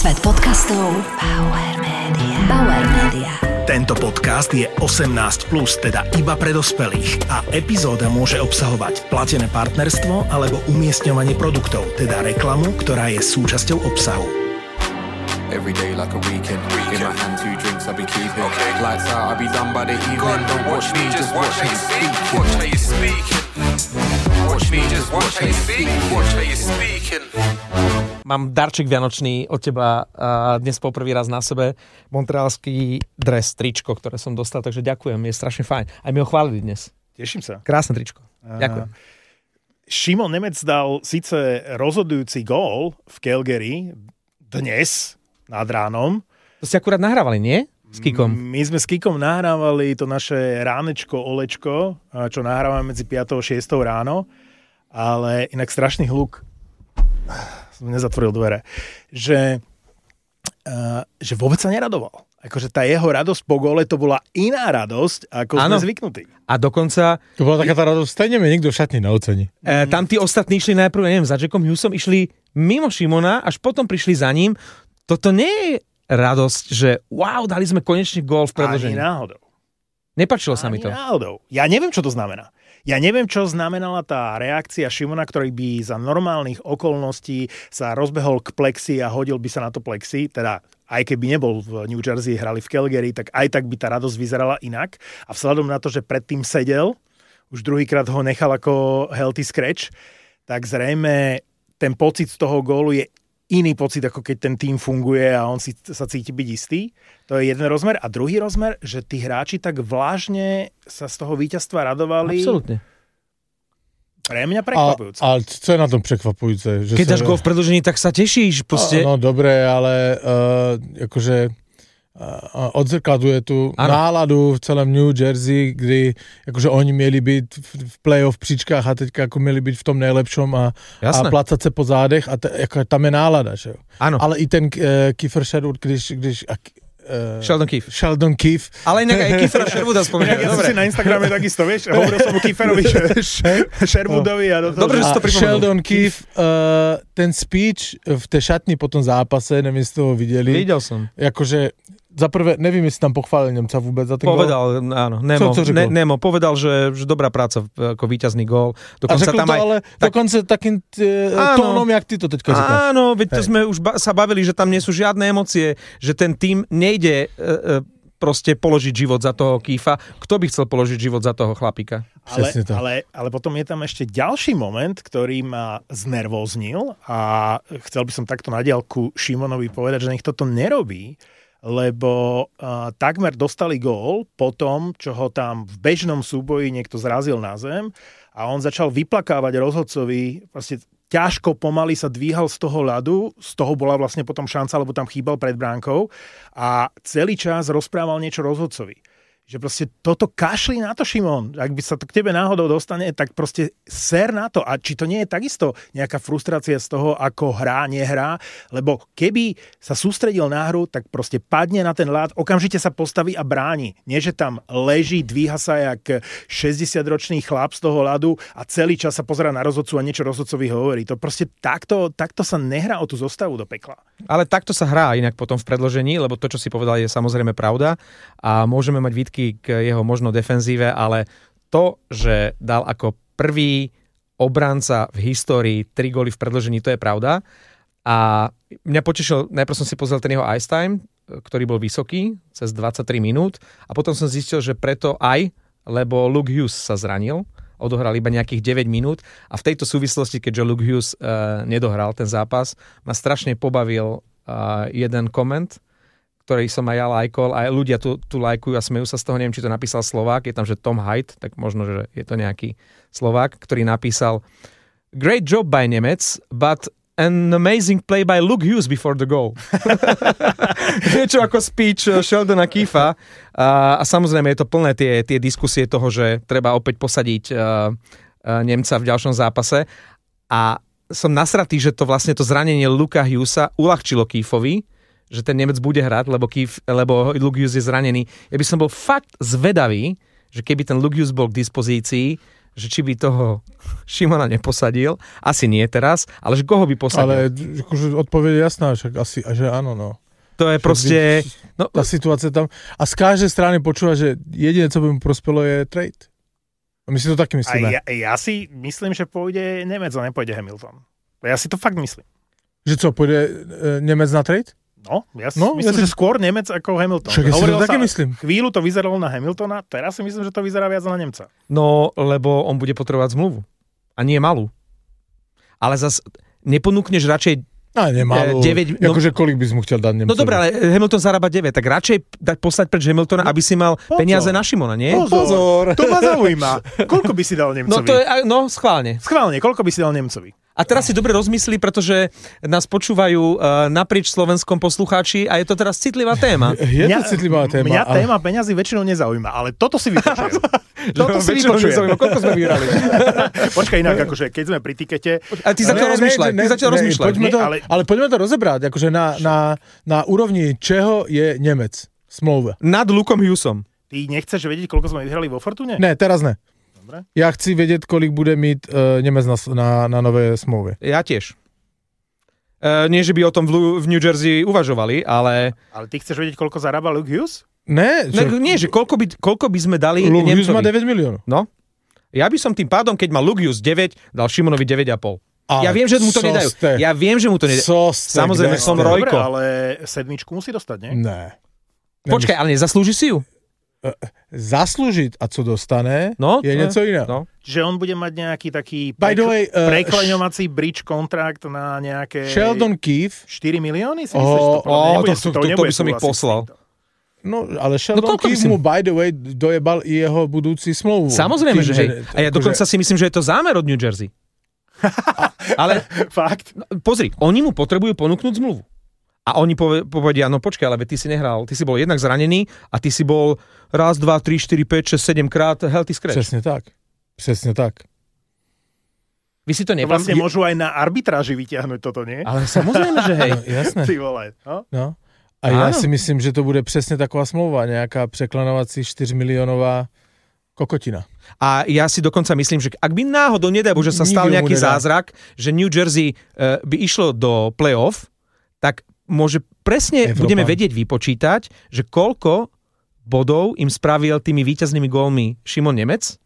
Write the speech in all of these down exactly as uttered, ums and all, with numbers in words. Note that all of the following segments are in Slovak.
Svet podcastov Bauer Media. Bauer Media. Tento podcast je osemnásť plus, teda iba pre dospelých a epizóda môže obsahovať platené partnerstvo alebo umiestňovanie produktov, teda reklamu, ktorá je súčasťou obsahu. Every day like a weekend. weekend. In my hand two drinks I'll be keeping. Okay. Lights out I'll be done by the evening. Don't watch me, just watch how you speak. Watch how you speaking. Watch me, just watch how you speak. Watch how you speaking. Mám darček vianočný od teba a dnes po prvý raz na sebe. Montrealský dres, tričko, ktoré som dostal, takže ďakujem, je strašne fajn. Aj mi ho chválili dnes. Teším sa. Krásne tričko. Ďakujem. Uh, Šimon Nemec dal síce rozhodujúci gól v Calgary dnes nad ránom. To ste akurát nahrávali, nie? S Kikom. My sme s Kikom nahrávali to naše ránečko, olečko, čo nahrávame medzi piatou a šiestou ráno, ale inak strašný hluk. Som nezatvoril dvere. Že, uh, že vôbec sa neradoval. Akože tá jeho radosť po góle to bola iná radosť, ako ano. Sme zvyknutí. A dokonca... To bola taká tá radosť, stejne mi nikto v šatni neocení. E, tam tí ostatní išli najprv, ja neviem, za Jackom Hughesom, išli mimo Šimona, až potom prišli za ním. Toto nie je radosť, že wow, dali sme konečne gól v predĺžení. Ani náhodou. Nepačilo sa mi to. Ani náhodou. Ja neviem, čo to znamená. Ja neviem, čo znamenala tá reakcia Šimona, ktorý by za normálnych okolností sa rozbehol k plexi a hodil by sa na to plexi, teda aj keby nebol v New Jersey, hrali v Calgary, tak aj tak by tá radosť vyzerala inak. A vzhľadom na to, že predtým sedel, už druhýkrát ho nechal ako healthy scratch, tak zrejme ten pocit z toho gólu je iný pocit, ako keď ten tým funguje a on si sa cíti byť istý. To je jeden rozmer. A druhý rozmer, že tí hráči tak vlážne sa z toho víťazstva radovali. Absolútne. Pre mňa prekvapujúce. Ale čo je na tom prekvapujúce? Že keď dáš gól v predĺžení, tak sa tešíš. Proste... No dobre, ale uh, akože uh, odzrkaduje tú ano. Náladu v celém New Jersey, kdy akože oni mieli byť v play-off příčkách a teďka ako mieli byť v tom nejlepšom a, a plácat se po zádech a t- ako, tam je nálada. Že? Ale i ten uh, Kiefer Sherwood, když... když a, Uh, Sheldon Keefe. Sheldon Keefe. Ale inak aj Kiefera Sherwooda spomínam. Ja som si na Instagrame takisto, vieš, hovoril som o Kieferovi Sherwoodovi. A dobre, že si to pripomenul. Sheldon Keefe, uh, ten speech v tej šatni po tom zápase, neviem, si toho videli. Videl som. Akože, za prvé, neviem, jestli tam pochválil Nemca vôbec za ten povedal, gól. Áno, Nemo, co, co ne, Nemo povedal, že, že dobrá práca ako víťazný gól. Dokonca a tam to aj, ale tak, dokonca takým t- tónom, jak ty to teďka říkáš. Áno, veď to sme už ba- sa bavili, že tam nie sú žiadne emócie, že ten tým nejde e, e, proste položiť život za toho Keefa. Kto by chcel položiť život za toho chlapíka? Ale, ale, ale potom je tam ešte ďalší moment, ktorý ma znervóznil a chcel by som takto na diaľku Šimonovi povedať, že nech toto nerobí, lebo uh, takmer dostali gól po tom, čo ho tam v bežnom súboji niekto zrazil na zem a on začal vyplakávať rozhodcovi, proste ťažko pomaly sa dvíhal z toho ľadu, z toho bola vlastne potom šanca, lebo tam chýbal pred bránkou a celý čas rozprával niečo rozhodcovi. Že proste toto kašli na to, Šimon. Ak by sa to k tebe náhodou dostane, tak proste ser na to. A či to nie je takisto nejaká frustrácia z toho, ako hrá, nehrá, lebo keby sa sústredil na hru, tak proste padne na ten ľad, okamžite sa postaví a bráni. Nie, že tam leží, dvíha sa jak šesťdesiatročný chlap z toho ľadu a celý čas sa pozerá na rozhodcu a niečo rozhodcovi hovorí. To proste takto, takto sa nehrá o tú zostavu do pekla. Ale takto sa hrá inak potom v predĺžení, lebo to, čo si povedal, je samozrejme pravda a môžeme mať výtky k jeho možno defenzíve, ale to, že dal ako prvý obranca v histórii tri góly v predĺžení, to je pravda. A mňa potešil, najprv som si pozrel ten jeho ice time, ktorý bol vysoký, cez dvadsaťtri minút a potom som zistil, že preto aj, lebo Luke Hughes sa zranil, odohral iba nejakých deväť minút a v tejto súvislosti, keďže Luke Hughes uh, nedohral ten zápas, ma strašne pobavil uh, jeden koment, ktorý som aj ja lajkol a ľudia tu, tu lajkujú a smejú sa z toho, neviem, či to napísal Slovák, je tam, že Tom Haidt, tak možno, že je to nejaký Slovák, ktorý napísal Great job by Nemec, but an amazing play by Luke Hughes before the goal. Niečo ako speech Sheldona Keefa a, a samozrejme je to plné tie, tie diskusie toho, že treba opäť posadiť uh, uh, Nemca v ďalšom zápase a som nasratý, že to vlastne to zranenie Luka Hughesa uľahčilo Keefovi, že ten Nemec bude hrať, lebo, Keefe, lebo Luke Hughes je zranený. Ja by som bol fakt zvedavý, že keby ten Luke Hughes bol k dispozícii, že či by toho Šimona neposadil, asi nie teraz, ale že koho by posadil. Ale akože odpoveď je jasná, však asi, že áno, no. To je proste... No, tá situácia tam... A z každej strany počúva, že jediné, co by mu prospelo, je trade. A my si to taky myslíme. A ja, ja si myslím, že pôjde Nemec a nepôjde Hamilton. Ja si to fakt myslím. Že co, pôjde e, Nemec na trade? No, ja si no, myslím, ja si... že skôr Nemec ako Hamilton. Však ja si to taky myslím. Chvíľu to vyzeralo na Hamiltona, teraz si myslím, že to vyzerá viac na Nemca. No, lebo on bude potrebovať zmluvu. A nie malú. Ale zas neponúkneš radšej no, nemalú. deväť... No, akože kolik by si mu chcel dať Nemcovi? No dobré, ale Hamilton zarába deväť, tak radšej dať poslať preč Hamiltona, aby si mal Pozor. peniaze na Šimona, nie? Pozor, to ma zaujíma. Koľko by si dal Nemcovi? No, to je, no schválne. Schválne, koľko by si dal Nemcovi? A teraz si dobre rozmyslí, pretože nás počúvajú uh, naprieč Slovenskom poslucháči a je to teraz citlivá téma. Je to mňa, citlivá téma. Mňa ale... téma peňazí väčšinou nezaujíma, ale toto si vypočujem. toto si vypočujem. Koľko sme vyhrali? Počkaj inak, akože keď sme pri tikete... A ty zatiaľ rozmýšľaj. Ty zatiaľ rozmýšľaj. Poďme to, ale... ale poďme to rozebrať, akože na, na, na úrovni čeho je Nemec smlouva. Nad Lukom Hughesom. Ty nechceš vedieť, koľko sme vyhrali vo Fortune? Ne, teraz ne. Dobre. Ja chci vedieť, kolik bude mít uh, Nemec na, na, na nové smlouvy. Ja tiež. Uh, nie, že by o tom v, v New Jersey uvažovali, ale... Ale ty chceš vedieť, koľko zarába Luke Hughes? Ne. Čo... ne nie, že koľko by, koľko by sme dali Luke Nemcovi. Hughes má deväť miliónov. No. Ja by som tým pádom, keď má Luke Hughes deväť, dal Šimonovi deväť a pol. Ja viem, že mu to nedajú. Ste. Ja viem, že mu to nedajú. Samozrejme, som Rojko. Dobre, ale sedmičku musí dostať, nie? Ne. Počkaj, ale nezaslúži si ju? Zaslúžiť a co dostane, no, je niečo iné. No. Že on bude mať nejaký taký prekl- way, uh, prekleňovací bridge kontrakt na nejaké... Sheldon Keefe. štyri milióny? Si oh, myslíš, to, oh, nebude, to, to, to, to, to by som ich poslal. No, ale Sheldon no, Keefe mu, by the way, dojebal i jeho budúci smlouvu. Samozrejme, Tým, že hej. A ja dokonca si myslím, že je to zámer od New Jersey. Ale... Fakt? No, pozri, oni mu potrebujú ponúknuť zmluvu. A oni povedia, no počkaj, ale ty si nehral, ty si bol jednak zranený a ty si bol raz, dva, tri, štyri, päť, šesť, sedem krát healthy scratch. Presne tak. Presne tak. Vy si to nepam... To vlastne môžu aj na arbitráži vyťahnuť toto, nie? Ale samozrejme, že hej. No, jasné. Ty vole, no? No. A ja Áno. si myslím, že to bude presne taková smlouva, nejaká preklenovací štyri miliónová kokotina. A ja si dokonca myslím, že ak by náhodou, nedaj Bože, sa stal nejaký zázrak, že New Jersey uh, by išlo do play-off, tak môže presne, Európa. Budeme vedieť vypočítať, že koľko bodov im spravil tými víťaznými gólmi Šimon Nemec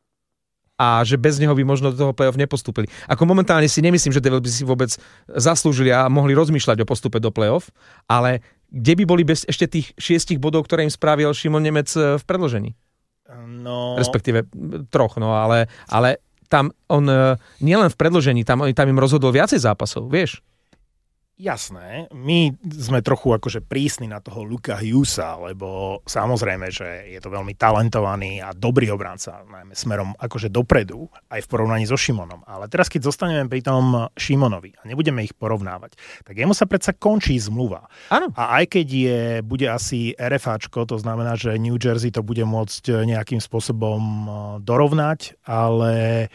a že bez neho by možno do toho play-off nepostúpili. Ako momentálne si nemyslím, že Devils by si vôbec zaslúžili a mohli rozmýšľať o postupe do play-off, ale kde by boli bez ešte tých šiestich bodov, ktoré im spravil Šimon Nemec v predĺžení? No... Respektíve troch, no ale, ale tam on nielen v predĺžení, tam, tam im rozhodol viacej zápasov, vieš? Jasné, my sme trochu akože prísni na toho Luka Hughesa, lebo samozrejme, že je to veľmi talentovaný a dobrý obranca, najmä smerom akože dopredu, aj v porovnaní so Šimonom. Ale teraz, keď zostaneme pri tom Šimonovi a nebudeme ich porovnávať, tak jemu sa predsa končí zmluva. Áno. A aj keď je, bude asi RFAčko, to znamená, že New Jersey to bude môcť nejakým spôsobom dorovnať, ale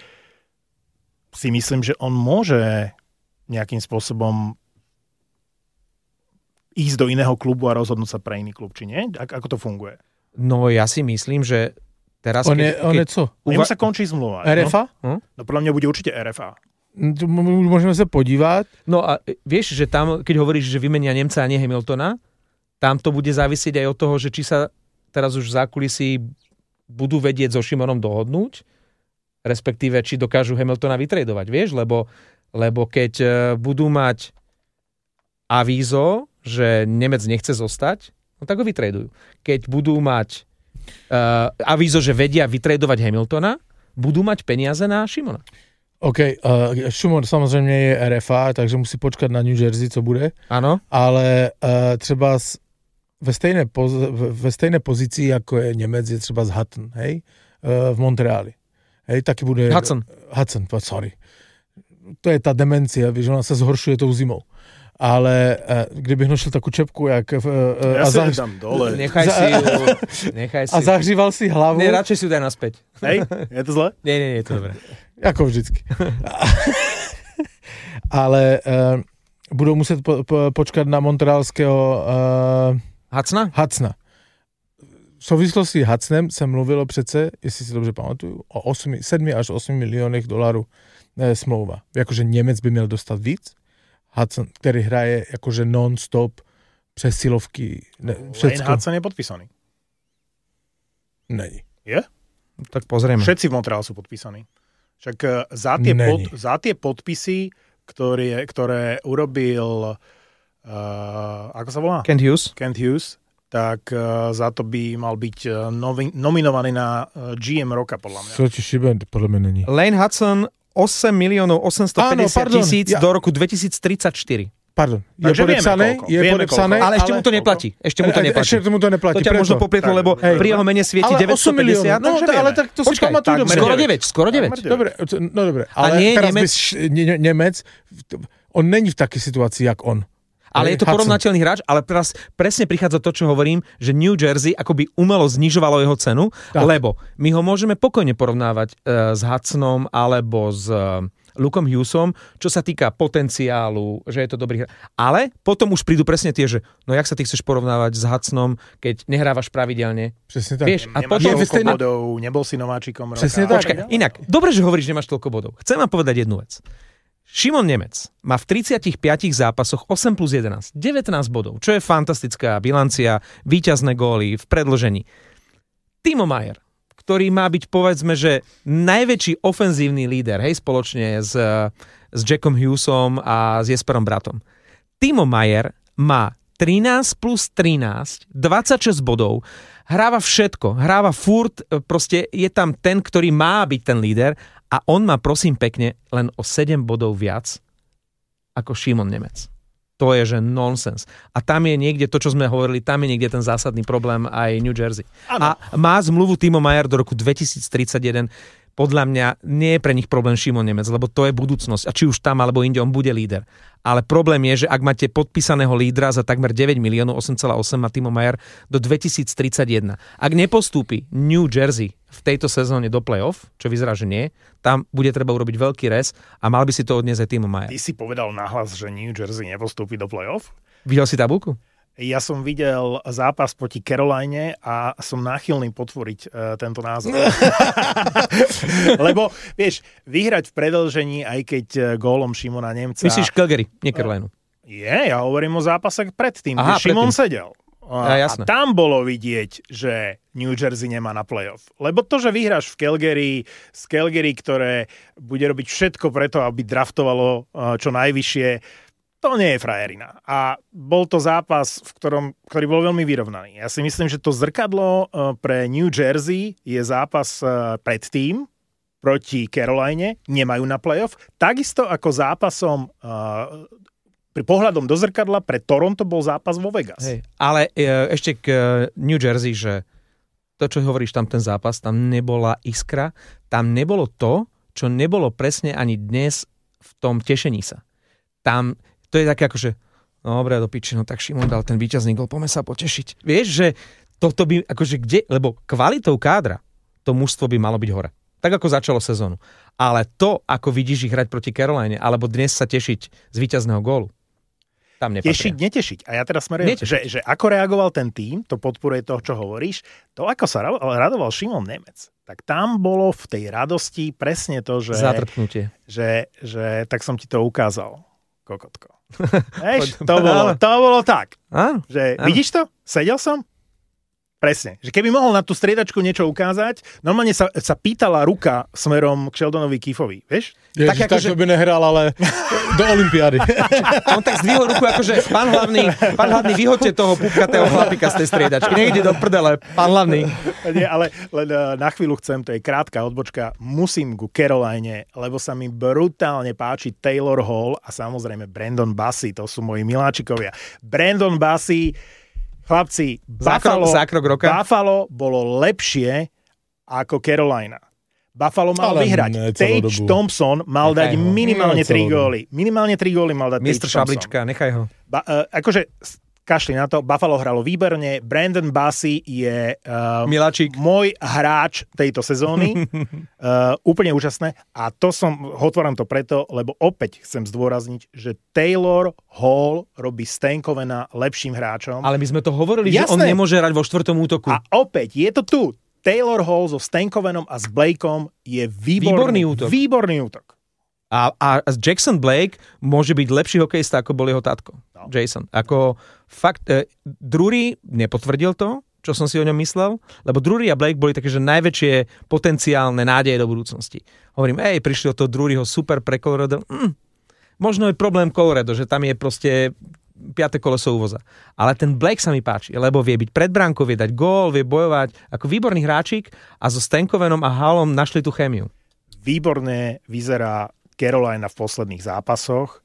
si myslím, že on môže nejakým spôsobom ísť do iného klubu a rozhodnúť sa pre iný klub, či nie? Ako to funguje? No ja si myslím, že teraz... On keď, je, on keď... je co? Uva... sa končí zmluva. er ef á? No? no podľa mňa bude určite er ef á. Môžeme sa podívať. No a vieš, že tam, keď hovoríš, že vymenia Nemca a nie Hamiltona, tam to bude závisieť aj od toho, že či sa teraz už v zákulisí budú vedieť so Šimonom dohodnúť, respektíve či dokážu Hamiltona vytredovať, vieš? Lebo, lebo keď budú mať avízo, že Nemec nechce zostať, no tak ho vytredujú. Keď budú mať uh, avízo, že vedia vytredovať Hamiltona, budú mať peniaze na Šimona. OK, uh, Šimon samozrejme je er ef á, takže musí počkať na New Jersey, co bude. Áno. Ale uh, třeba z, ve, stejné poz, ve stejné pozici, ako je Nemec, je třeba z Hutton, hej? Uh, v Montreali. Hej, taky bude... Hudson. Hudson, sorry. To je tá demencia, vieš, ona sa zhoršuje tou zimou. Ale uh, kdybych nošil takú čepku, jak... Uh, ja a zahř... tam dole. Nechaj si ju. Nechaj si. A zahříval si hlavu. Nie, radšej si ju daj naspäť. Hej, je to zle? Nie, nie, nie, je to dobré. Jako vždycky. Ale uh, budou muset po, po, počkat na montrealského uh, Hudsona? Hudsona. v souvislosti s Hudsonem se mluvilo přece, jestli si dobře pamatuju, o sedm až osm milionech dolarů e, smlouva. Jakože Němec by měl dostat víc, Hudson, který hraje jakože non-stop přesilovky. Ne, Lane Hudson je podpísaný. Není. Je? Tak pozrieme. Všetci v Montreale sú podpísaní. Však za tie, pod, za tie podpisy, ktoré, ktoré urobil uh, ako sa volá? Kent Hughes. Kent Hughes, tak uh, za to by mal byť novi, nominovaný na uh, gé em roka, podľa mňa. Co ti šibe, podľa mňa není. Lane Hudson osem miliónov osemstopäťdesiat tisíc ja... do roku dvetisíctridsaťštyri. Pardon, je Takže podepsané, vieme, je vieme podepsané, ale ešte mu to neplatí. Ešte mu to neplatí. Ešte mu to neplatí. To ťa možno poplietlo, lebo hej, pri jeho mene svieti ale deväťstopäťdesiat. No, takže ale tak to si Počkaj, pamatujú. skoro deväť, skoro deväť. Dobre, no dobre. A Ale nie teraz Nemec... bys, ne, Nemec, on není v takej situácii, jak on. Ale je to porovnateľný hráč, ale teraz presne prichádza to, čo hovorím, že New Jersey akoby umelo znižovalo jeho cenu, tak. Lebo my ho môžeme pokojne porovnávať uh, s Hudsonom alebo s uh, Lukom Hughesom, čo sa týka potenciálu, že je to dobrý hráč. Ale potom už prídu presne tie, že no jak sa ty chceš porovnávať s Hudsonom, keď nehrávaš pravidelne. Presne tak. Vieš, a nemáš potom... toľko bodov, nebol si nováčikom roka. Presne tak. Počkaj, inak, dobre, že hovoríš, že nemáš toľko bodov. Chcem vám povedať jednu vec. Šimon Nemec má v tridsiatich piatich zápasoch osem plus jedenásť, devätnásť bodov, čo je fantastická bilancia, víťazné góly v predĺžení. Timo Meier, ktorý má byť, povedzme, že najväčší ofenzívny líder, hej, spoločne s, s Jackom Hughesom a s Jesperom Bratom. Timo Meier má trinásť plus trinásť, dvadsaťšesť bodov, hráva všetko, hráva furt, proste je tam ten, ktorý má byť ten líder a on má, prosím pekne, len o sedem bodov viac ako Šimon Nemec. To je, že nonsens. A tam je niekde, to, čo sme hovorili, tam je niekde ten zásadný problém aj New Jersey. Ano. A má zmluvu Timo Meier do roku dvetisíctridsaťjeden. Podľa mňa nie je pre nich problém Šimon Nemec, lebo to je budúcnosť. A či už tam, alebo inde, on bude líder. Ale problém je, že ak máte podpísaného lídra za takmer deväť miliónov, osem celá osem má Timo Meier do dvetisíctridsaťjeden. Ak nepostúpi New Jersey v tejto sezóne do play-off, čo vyzerá, že nie, tam bude treba urobiť veľký res a mal by si to odniesť aj Timo Meier. Ty si povedal nahlas, že New Jersey nepostúpi do play-off? Videl si tabuľku? Ja som videl zápas proti Caroline a som náchylný potvoriť uh, tento názor. Lebo, vieš, vyhrať v predĺžení, aj keď uh, gólom Šimona Nemca... Myslíš Calgary, nie Carolinu. Je, ja hovorím o zápase predtým, Aha, kde Šimon predtým. sedel. A, Ja, a tam bolo vidieť, že New Jersey nemá na playoff. Lebo to, že vyhráš v Calgary, z Calgary, ktoré bude robiť všetko preto, aby draftovalo uh, čo najvyššie, to nie je frajerina. A bol to zápas, v ktorom, ktorý bol veľmi vyrovnaný. Ja si myslím, že to zrkadlo pre New Jersey je zápas predtým proti Caroline, nemajú na playoff. Takisto ako zápasom pri pohľadom do zrkadla pre Toronto bol zápas vo Vegas. Hej. Ale e, ešte k New Jersey, že to, čo hovoríš, tam ten zápas, tam nebola iskra, tam nebolo to, čo nebolo presne ani dnes v tom tešení sa. Tam to je také ako, že no dobre, do piči, no tak Šimon dal ten víťazný gól, poďme sa potešiť. Vieš, že toto by, akože kde, lebo kvalitou kádra to mužstvo by malo byť hore. Tak ako začalo sezónu. Ale to, ako vidíš ich hrať proti Caroline, alebo dnes sa tešiť z víťazného gólu, tam nepatria. Tešiť, netešiť. A ja teraz smerujem, že, že ako reagoval ten tým, to podporuje toho, čo hovoríš, to ako sa radoval Šimon Nemec, tak tam bolo v tej radosti presne to, že... Zatrpnutie. Že, že tak som ti to ukázal, kokotko. Eš, to, bolo, to bolo tak. Áno, že, áno. Vidíš to? Sedel som? Presne. Že keby mohol na tú striedačku niečo ukázať, normálne sa, sa pýtala ruka smerom k Sheldonovi Keefovi. Vieš? Ježiš, tak, tak že... by nehral, ale do olympiády. On tak zdvihol ruku, akože pán hlavný, pán hlavný, vyhoďte toho pupkatého chlapika z tej striedačky. Nejde do prdele, pán hlavný. Nie, ale len na chvíľu chcem, to je krátka odbočka, musím ku Caroline, lebo sa mi brutálne páči Taylor Hall a samozrejme Brandon Bassey, to sú moji miláčikovia. Brandon Bassey, chlapci, Buffalo, zákrok, zákrok roka. Buffalo bolo lepšie ako Carolina. Buffalo mal ale vyhrať. Tage Thompson mal nechaj dať ho. minimálne tri góly. Minimálne tri góly mal dať Mister Tage Thompson. Šablička, nechaj ho. Ba, uh, akože kašli na to, Buffalo hralo výborne, Brandon Bassey je uh, Miláčik. môj hráč tejto sezóny, uh, úplne úžasné a to som, otváram to preto, lebo opäť chcem zdôrazniť, že Taylor Hall robí Stankovena lepším hráčom. Ale my sme to hovorili, Jasné. že on nemôže hrať vo štvrtom útoku. A opäť, je to tu. Taylor Hall so Stankovenom a s Blakeom je výborný, Výborný útok. Výborný útok. A, a Jackson Blake môže byť lepší hokejista, ako bol jeho tatko. No. Jason. Ako fakt, eh, Drury nepotvrdil to, čo som si o ňom myslel, lebo Drury a Blake boli také, že najväčšie potenciálne nádeje do budúcnosti. Hovorím, ej, prišli od toho Druryho super pre Colorado. Mm, možno je problém Colorado, že tam je proste piate koleso úvoza. Ale ten Blake sa mi páči, lebo vie byť pred bránkou, vie dať gól, vie bojovať ako výborný hráčik a so Stankovenom a Hallom našli tú chémiu. Výborne vyzerá Carolina v posledných zápasoch.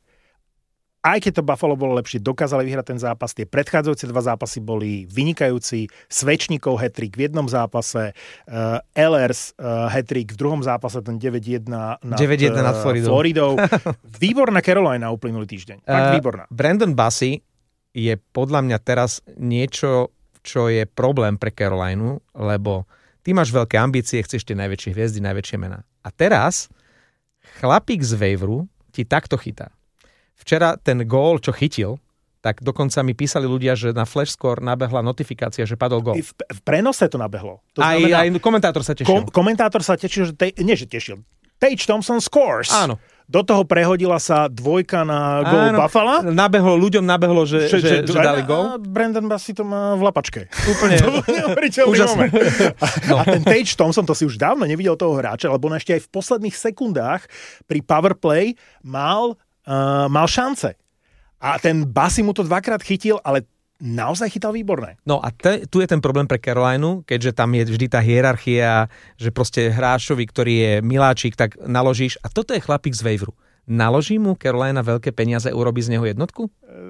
Aj keď to Buffalo bolo lepšie, dokázali vyhrať ten zápas. Tie predchádzajúce dva zápasy boli vynikajúci. Svečníkov hat-trick v jednom zápase, uh, Ehlers uh, hat-trick v druhom zápase, ten deväť jedna nad, deväť jedna nad Floridou. Floridou. Výborná Carolina uplynulý týždeň. Fakt uh, výborná. Brandon Bassey je podľa mňa teraz niečo, čo je problém pre Carolinu, lebo ty máš veľké ambície, chceš tie najväčšie hviezdy, najväčšie mená. A teraz chlapík z Waveru ti takto chytá. Včera ten gól, čo chytil, tak dokonca mi písali ľudia, že na Flash Score nabehla notifikácia, že padol gól. V, v prenose to nabehlo. To aj, znamená, aj komentátor sa tešil. Kom, komentátor sa tešil, že tej, nie že tešil. Tage Thompson scores. Áno. Do toho prehodila sa dvojka na gól Buffalo. Nabehlo, ľuďom nabehlo, že, že, že, že dali gól. A Brandon Bassey to má v lapačke. Úplne. Úžasné. No. A ten Tage Thompson, to si už dávno nevidel toho hráča, lebo on ešte aj v posledných sekundách pri powerplay mal, uh, mal šance. A ten Bassey mu to dvakrát chytil, ale naozaj chytal výborné. No a te, tu je ten problém pre Carolinu, keďže tam je vždy tá hierarchia, že proste hráčovi, ktorý je miláčik, tak naložíš. A toto je chlapík z Waveru. Naloží mu Carolina veľké peniaze, urobí z neho jednotku?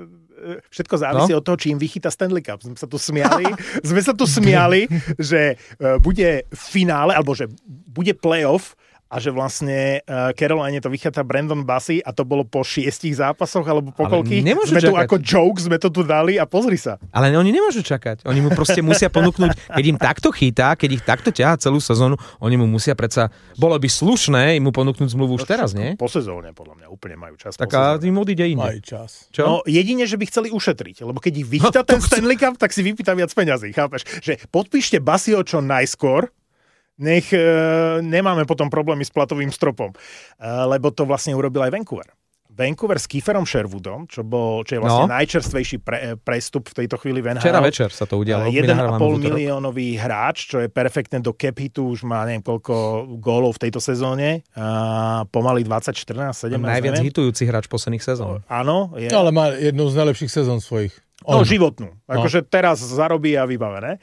Všetko závisí no? od toho, či im vychytá Stanley Cup. Sme sa tu smiali, sme sa tu smiali, že bude finále, alebo že bude playoff, a že vlastne uh, Caroline to vychytá Brandon Bassey a to bolo po šiestich zápasoch alebo po koľkých. Sme čakať. Tu ako joke, sme to tu dali a pozri sa. Ale oni nemôžu čakať. Oni mu proste musia ponúknuť, keď im takto chytá, keď ich takto ťahá celú sezónu, oni mu musia predsa, bolo by slušné im mu ponúknuť zmluvu už teraz, nie? Po sezóne podľa mňa úplne majú čas. Tak a im odíde inde. Majú čas. Čo? No jedine, že by chceli ušetriť, lebo keď ich vychytá ten Stanley Cup, tak si vypýta viac peňazí, chápeš? Že podpíšte Basseyho čo najskôr, nech e, nemáme potom problémy s platovým stropom. E, lebo to vlastne urobil aj Vancouver. Vancouver s Kieferom Sherwoodom, čo, bol, čo je vlastne no. najčerstvejší pre, prestup v tejto chvíli v en há el. Včera večer sa to udialo. jeden a pol miliónový hráč, čo je perfektné do cap hitu, už má neviem koľko gólov v tejto sezóne. A pomaly dvadsať, štrnásť, sedemnásť. Najviac neviem. hitujúci hráč posledných sezón. Áno. Je... No, ale má jednu z najlepších sezón svojich. On. No, životnú. Akože no. teraz zarobí a vybavené.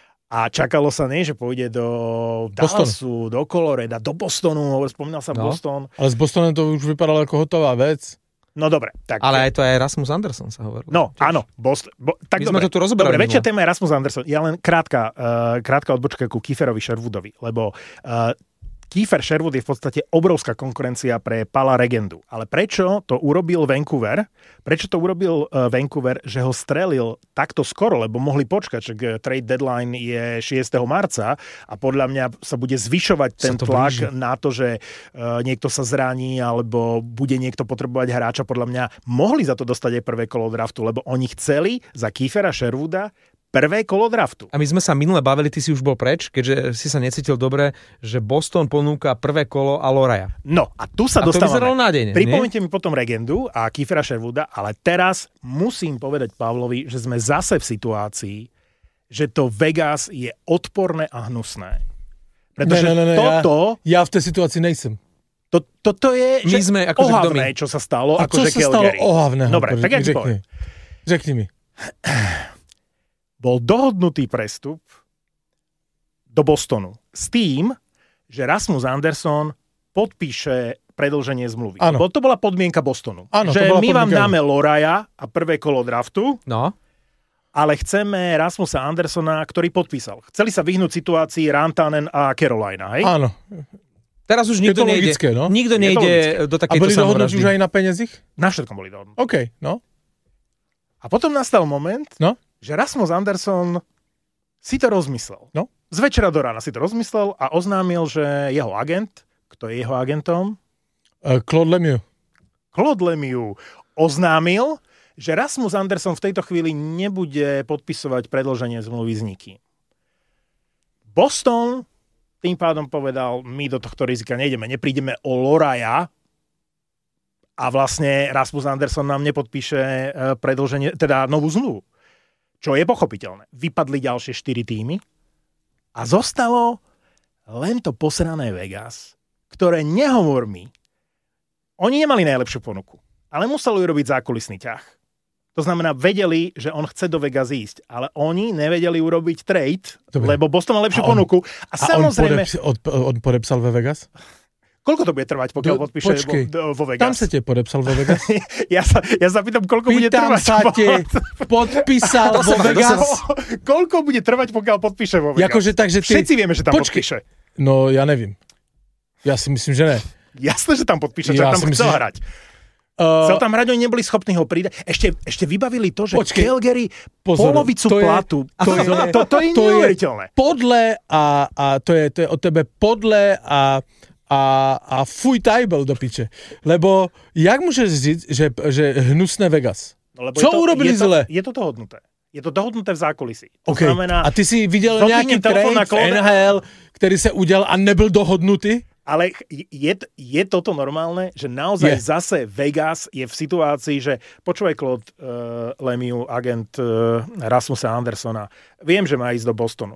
A čakalo sa, nie, že pôjde do Dallasu, do Coloreda, do Bostonu, spomínal sa no. Boston. Ale s Bostonom to už vypadalo ako hotová vec. No dobre. Tak... Ale aj to aj Rasmus Andersson sa hovoril. No, tiež. Áno. Boston, bo, tak My dobre, sme to tu rozoberali. Dobre, väčšia téma je Rasmus Andersson. Ja len krátka, uh, krátka odbočka ku Kieferovi Sherwoodovi, lebo uh, Kiefer Sherwood je v podstate obrovská konkurencia pre Pala Regendu. Ale prečo to urobil Vancouver? Prečo to urobil uh, Vancouver, že ho strelil takto skoro? Lebo mohli počkať, že trade deadline je šiesteho marca a podľa mňa sa bude zvyšovať ten tlak blíži. Na to, že uh, niekto sa zraní alebo bude niekto potrebovať hráča. Podľa mňa mohli za to dostať aj prvé kolo draftu, lebo oni chceli za Kiefera Sherwooda prvé kolo draftu. A my sme sa minule bavili, ty si už bol preč, keďže si sa necítil dobre, že Boston ponúka prvé kolo a Loraja. No, a tu sa a dostávame. A to vyzeralo nádejne. Pripomeňte mi potom Regendu a Kiefera Sherwooda, ale teraz musím povedať Pavlovi, že sme zase v situácii, že to Vegas je odporné a hnusné. Pretože ne, ne, ne, toto... Ja, ja v tej situácii nejsem. To, toto je my sme, akože ohavné, čo sa stalo. A čo sa stalo ohavného? Dobre, tak ja ti poviem. Řekni mi. Bol dohodnutý prestup do Bostonu s tým, že Rasmus Andersson podpíše predĺženie zmluvy. Bo to bola podmienka Bostonu. Áno, že my podmienka. Vám dáme Loraja a prvé kolo draftu, no. ale chceme Rasmusa Anderssona, ktorý podpísal. Chceli sa vyhnúť situácii Rantanen a Carolina, hej? Áno. Teraz už nikto nejde, logické, no? nikto nejde do takejto samovraždy. A boli dohodnúť už aj na peniazich? Na všetkom boli dohodnúť. OK, no. A potom nastal moment, No? že Rasmus Andersson si to rozmyslel. No? Z večera do rána si to rozmyslel a oznámil, že jeho agent, kto je jeho agentom? Uh, Claude Lemieux. Claude Lemieux oznámil, že Rasmus Andersson v tejto chvíli nebude podpisovať predĺženie zmluvy s nikým. Boston tým pádom povedal, my do tohto rizika nejdeme, neprídeme o Loraja a vlastne Rasmus Andersson nám nepodpíše predĺženie, teda novú zmluvu. Čo je pochopiteľné. Vypadli ďalšie štyri týmy a zostalo len to posrané Vegas, ktoré, nehovor mi, oni nemali najlepšiu ponuku, ale museli urobiť zákulisný ťah. To znamená, vedeli, že on chce do Vegas ísť, ale oni nevedeli urobiť trade, dobre, lebo Boston mal lepšiu a on, ponuku. A, a samozrejme... on, podepsal, on podepsal ve Vegas? Koľko to bude trvať, pokiaľ do, podpíše počkej, vo, vo Vegas? Tam sa te podepsal vo Vegas? ja, sa, ja sa pýtam, koľko pýtam bude trvať. Pýtam sa te podpísal vo Vegas? Koľko bude trvať, pokiaľ podpíše vo Vegas? Jakože, takže ty... Všetci vieme, že tam počkej. podpíše. No, ja nevím. Ja si myslím, že ne. Jasné, že tam podpíše, čo ja tam chcel myslím, hrať. Uh, Chcel tam hrať, oni neboli schopní ho pridať. Ešte, ešte vybavili to, že počkej, Calgary pozor, polovicu to je, platu. To je, to, to je neuveriteľné. Podle a, a to, je, to je od tebe podle a, a, a fuj tajbel do piče. Lebo jak môžeš říct, že, že hnusné Vegas? No, čo to, urobili je to, zle? Je to dohodnuté. Je to dohodnuté v zákulisí. To okay. znamená, a ty si viděl nějaký trade v N H L, který se udělal a nebyl dohodnutý? Ale je, je toto normálne, že naozaj je. Zase Vegas je v situácii, že počúvaj Claude uh, Lemieux, agent uh, Rasmusa Andersona, viem, že má ísť do Bostonu,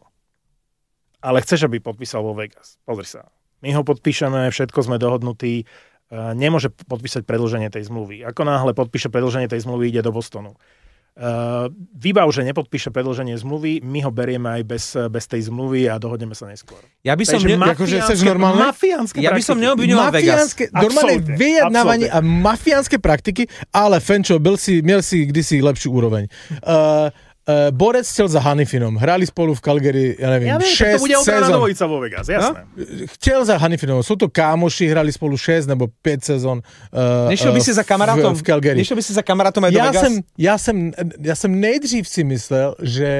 ale chceš, aby podpísal vo Vegas. Pozri sa. My ho podpíšeme, všetko sme dohodnutí, uh, nemôže podpísať predĺženie tej zmluvy. Ako náhle podpíše predĺženie tej zmluvy, ide do Bostonu. Uh, vybav, že nepodpíše predĺženie zmluvy, my ho berieme aj bez, bez tej zmluvy a dohodneme sa neskôr. Ja by som ne, akože seš normálne? Ja by som neobviňoval Vegas. Normálne vyjednávanie a mafiánske praktiky, ale Fenčo, byl si, měl si kdysi lepší úroveň. Uh, Uh, Borec chtěl za Hanifinom. Hráli spolu v Calgary, ja nevím, ja viem, šesť sezón. Ja viem, to bude obrana dvojica vo Vegas, jasné. No? Chtěl za Hanifinom. Sú to kámoši, hrali spolu šesť nebo päť sezón uh, Nešiel by si za kamarátom v, v Calgary. Nešiel by si za kamarátom aj do ja Vegas? Jsem, ja, jsem, ja jsem nejdřív si myslel, že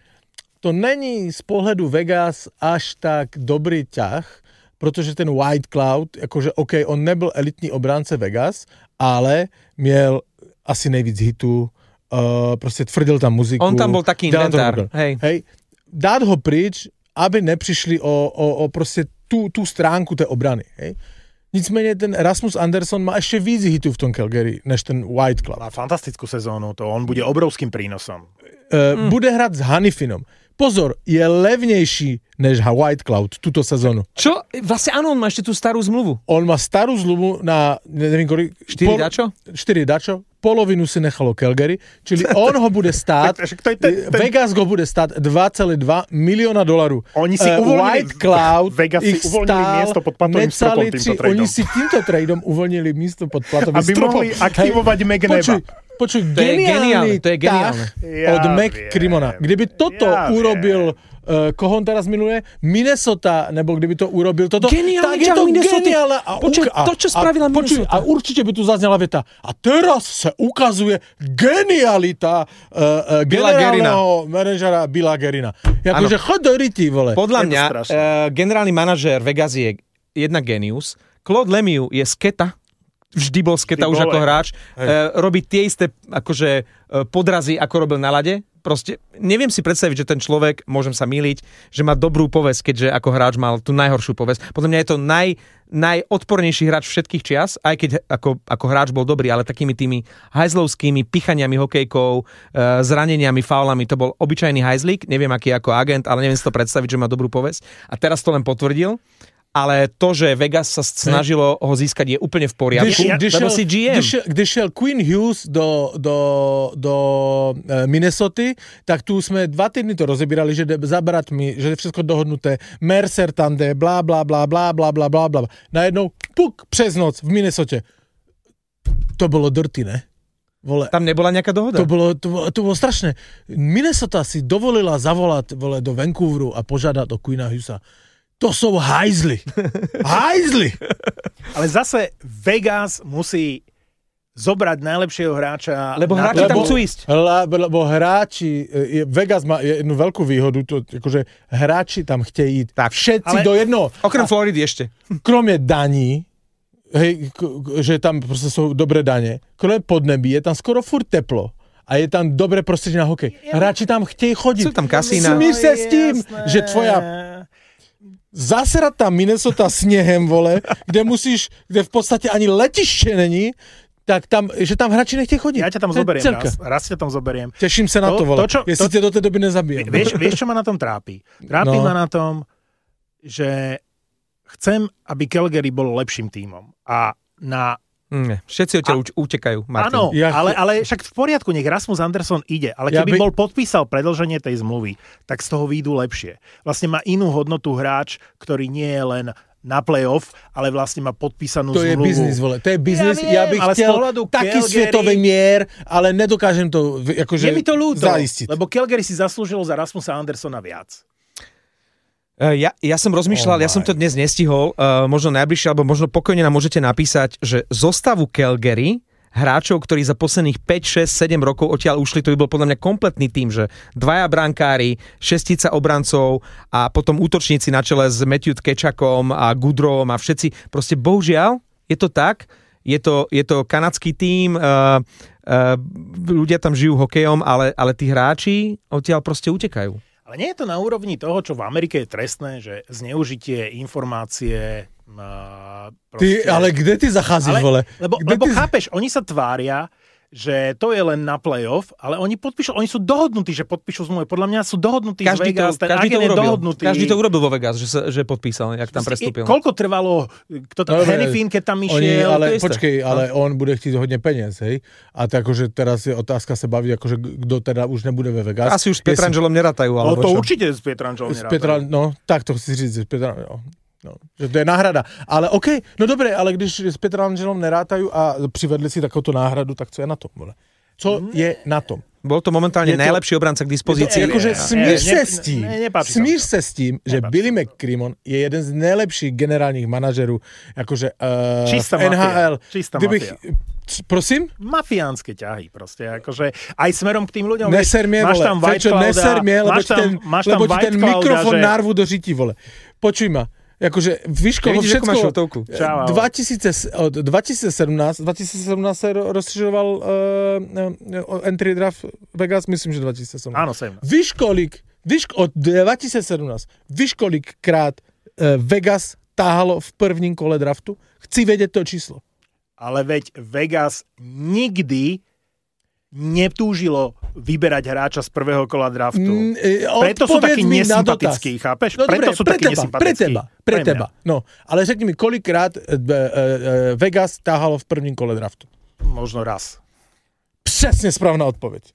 to není z pohledu Vegas až tak dobrý ťah, protože ten White Cloud, akože OK, on nebyl elitní obránce Vegas, ale měl asi nejvíc hitů. Uh, proste tvrdil tam muziku. On tam bol taký inventár. Hej. Hej. Dát ho pryč, aby nepřišli o, o, o proste tú, tú stránku tej obrany. Hej. Nicméně ten Rasmus Andersson má ešte víc hitů v tom Calgary, než ten White Cloud. Má fantastickú sezónu, to on bude obrovským prínosom. Uh, mm. Bude hrať s Hanifinom. Pozor, je levnejší než White Cloud túto sezónu. Čo? Vlastne áno, on má ešte tú starú zmluvu. On má starú zmluvu na, neviem, koľko... štyri pol, dačo? štyri dačo. Polovinu si nechalo Calgary, čili on ho bude stáť, Vegas ho bude stáť dva celé dva milióna dolarů. Oni si uh, uvoľnili, White Cloud Vegas si uvoľnili miesto pod platovým stropom týmto tradeom. Oni si týmto tradeom uvoľnili miesto pod platovým aby stropom. Aby mohli aktivovať hey, McNeba. Počuj, počuj, to geniálny to je geniálne. Ja od McCrimmona. Kdyby toto ja urobil Uh, koho on teraz miluje? Minnesota, nebo kdyby to urobil toto, geniálne, tak je to geniálne. A, počuť, to, čo spravila a, počuť, Minnesota. A určite by tu zaznela veta. A teraz sa ukazuje genialita uh, uh, generálneho manažera Billa Gerina. Jakože chodoriti, vole. Podľa mňa uh, generálny manažér Vegas je jedna genius. Claude Lemieux je sketa. Vždy bol sketa už ako hráč. Uh, robí tie isté akože, uh, podrazy, ako robil na lade. Proste neviem si predstaviť, že ten človek, môžem sa mýliť, že má dobrú povesť, keďže ako hráč mal tú najhoršiu povesť. Podľa mňa je to naj, najodpornejší hráč všetkých čias, aj keď ako, ako hráč bol dobrý, ale takými tými hajzlovskými pichaniami hokejkou, e, zraneniami, faulami, to bol obyčajný hajzlík, neviem aký ako agent, ale neviem si to predstaviť, že má dobrú povesť. A teraz to len potvrdil. Ale to, že Vegas sa snažilo ho získať, je úplne v poriadku, když, když lebo šel, si G M. Když, když šel Quinn Hughes do, do, do Minnesoty, tak tu sme dva týdny to rozebírali, že za bratmi, že je všetko dohodnuté, Mercer tam jde, blá, blá, blá, blá, blá, blá, blá, blá. Najednou, puk, přes noc v Minnesote. To bolo dirty, ne? Vole, tam nebola nejaká dohoda. To bolo, to, bolo, to bolo strašné. Minnesota si dovolila zavolať vole, do Vancouveru a požiadať o Quinna Hughesa. To sú hajzli. Hajzli! Ale zase Vegas musí zobrať najlepšieho hráča. Lebo hráči tam chcú ísť. Lebo, lebo hráči, je, Vegas má jednu veľkú výhodu, to, akože hráči tam chtějí ísť. Tak, všetci ale, do jednoho. Okrem Floridy ešte. Kromě daní, hej, že tam proste sú dobré dane, kromě podnebí, je tam skoro furt teplo. A je tam dobré prostredie na hokej. Hráči tam chtějí chodit. Sú tam kasína. Smíš sa s tým, jasné. Že tvoja zaseratá Minnesota snehem, vole, kde musíš, kde v podstate ani letiště není, tak tam, že tam hráči nechtějí chodit. Ja ťa tam zoberiem raz. Raz ťa tam zoberiem. Teším sa na to, to vole. To, čo, Jestli to, ťa do tej doby nezabijem. Vieš, vieš, čo ma na tom trápi? Trápi no. ma na tom, že chcem, aby Calgary bol lepším tímom. A na Nie, všetci od ťa a... utekajú, Martin. Áno, ja... ale, ale však v poriadku, nech Rasmus Andersson ide, ale keby ja by... bol podpísal predĺženie tej zmluvy, tak z toho výjdu lepšie. Vlastne má inú hodnotu hráč, ktorý nie je len na playoff, ale vlastne má podpísanú to zmluvu. To je biznis, vole. To je biznis. Ja, ja bych chtěl taký Calgary... svetový mier, ale nedokážem to akože je mi to ľúto, zaistiť. Lebo Calgary si zaslúžilo za Rasmusa Anderssona viac. Ja, ja som rozmýšľal, oh ja som to dnes nestihol, uh, možno najbližšie, alebo možno pokojne nám môžete napísať, že zostavu Calgary, hráčov, ktorí za posledných päť, šesť, sedem rokov odtiaľ ušli, to by bol podľa mňa kompletný tým, že dvaja brankári, šestica obrancov a potom útočníci na čele s Matthew Tkečakom a Goodrowom a všetci. Proste bohužiaľ, je to tak, je to, je to kanadský tím, uh, uh, ľudia tam žijú hokejom, ale, ale tí hráči odtiaľ proste utekajú. Ale nie je to na úrovni toho, čo v Amerike je trestné, že zneužitie informácie... Uh, proste... Ty, ale kde ty zacházíš, ale, vole? Lebo, lebo ty... chápeš, oni sa tvária, že to je len na playoff, ale oni podpíšu, oni sú dohodnutí, že podpíšu zmluvu. Podľa mňa sú dohodnutí každý z Vegas, to, ten každý agent to je dohodnutý. Každý to urobil vo Vegas, že, sa, že podpísal, jak tam prestúpil. Koľko trvalo, kto tam, no, Hanifin, keď tam išiel? Oni, ale počkej, ale on bude chtít hodne peniaz, hej? A tak akože teraz je otázka sa baviť, akože kto teda už nebude ve Vegas. Asi už s Pietrangelom nerátajú, alebo no, to čo? určite s Pietrangelom nerátajú. Petra, no, tak to chci říct, s Pietrangelom. No, že to je náhrada. Ale okej, okay, no dobre, ale když s Pietrangelom nerátajú a privedli si takouto náhradu, tak co je na tom, vole? Co je na tom? Bol to momentálne to, najlepší obranca k dispozícii. To, akože smíš sa s tým, ne, ne, smíš sa s tým, že nepáči Billy McCrimmon je jeden z najlepších generálnych manažerov akože uh, čistá en há el. Mafia. Čistá Kdybych, mafia. Prosím? Mafiánske ťahy proste, akože aj smerom k tým ľuďom. Neser mie, máš vole. tam White Clouda, neser mie, lebo ti ten, lebo ti ten mikrofon že... narvu do žití, vole. Počuj ma. Akože Vyškovo všetko od dvetisícsedemnásť dvetisícsedemnásť sa rozšiřoval uh, entry draft Vegas, myslím, že dvetisícsedemnásť. Áno, sedemnásť. Víš kolik, víš, od dvetisícsedemnásť, víš kolikrát uh, Vegas táhalo v prvním kole draftu? Chci vedieť to číslo. Ale veď Vegas nikdy netúžilo vyberať hráča z prvého kola draftu. Mm, preto sú takí nesympatickí, chápeš? No, preto dobre, sú pre takí teba, nesympatickí. Pre teba, pre, pre teba. No, ale řekni mi, kolikrát uh, uh, Vegas táhalo v prvním kole draftu? Možno raz. Přesne správna odpoveď.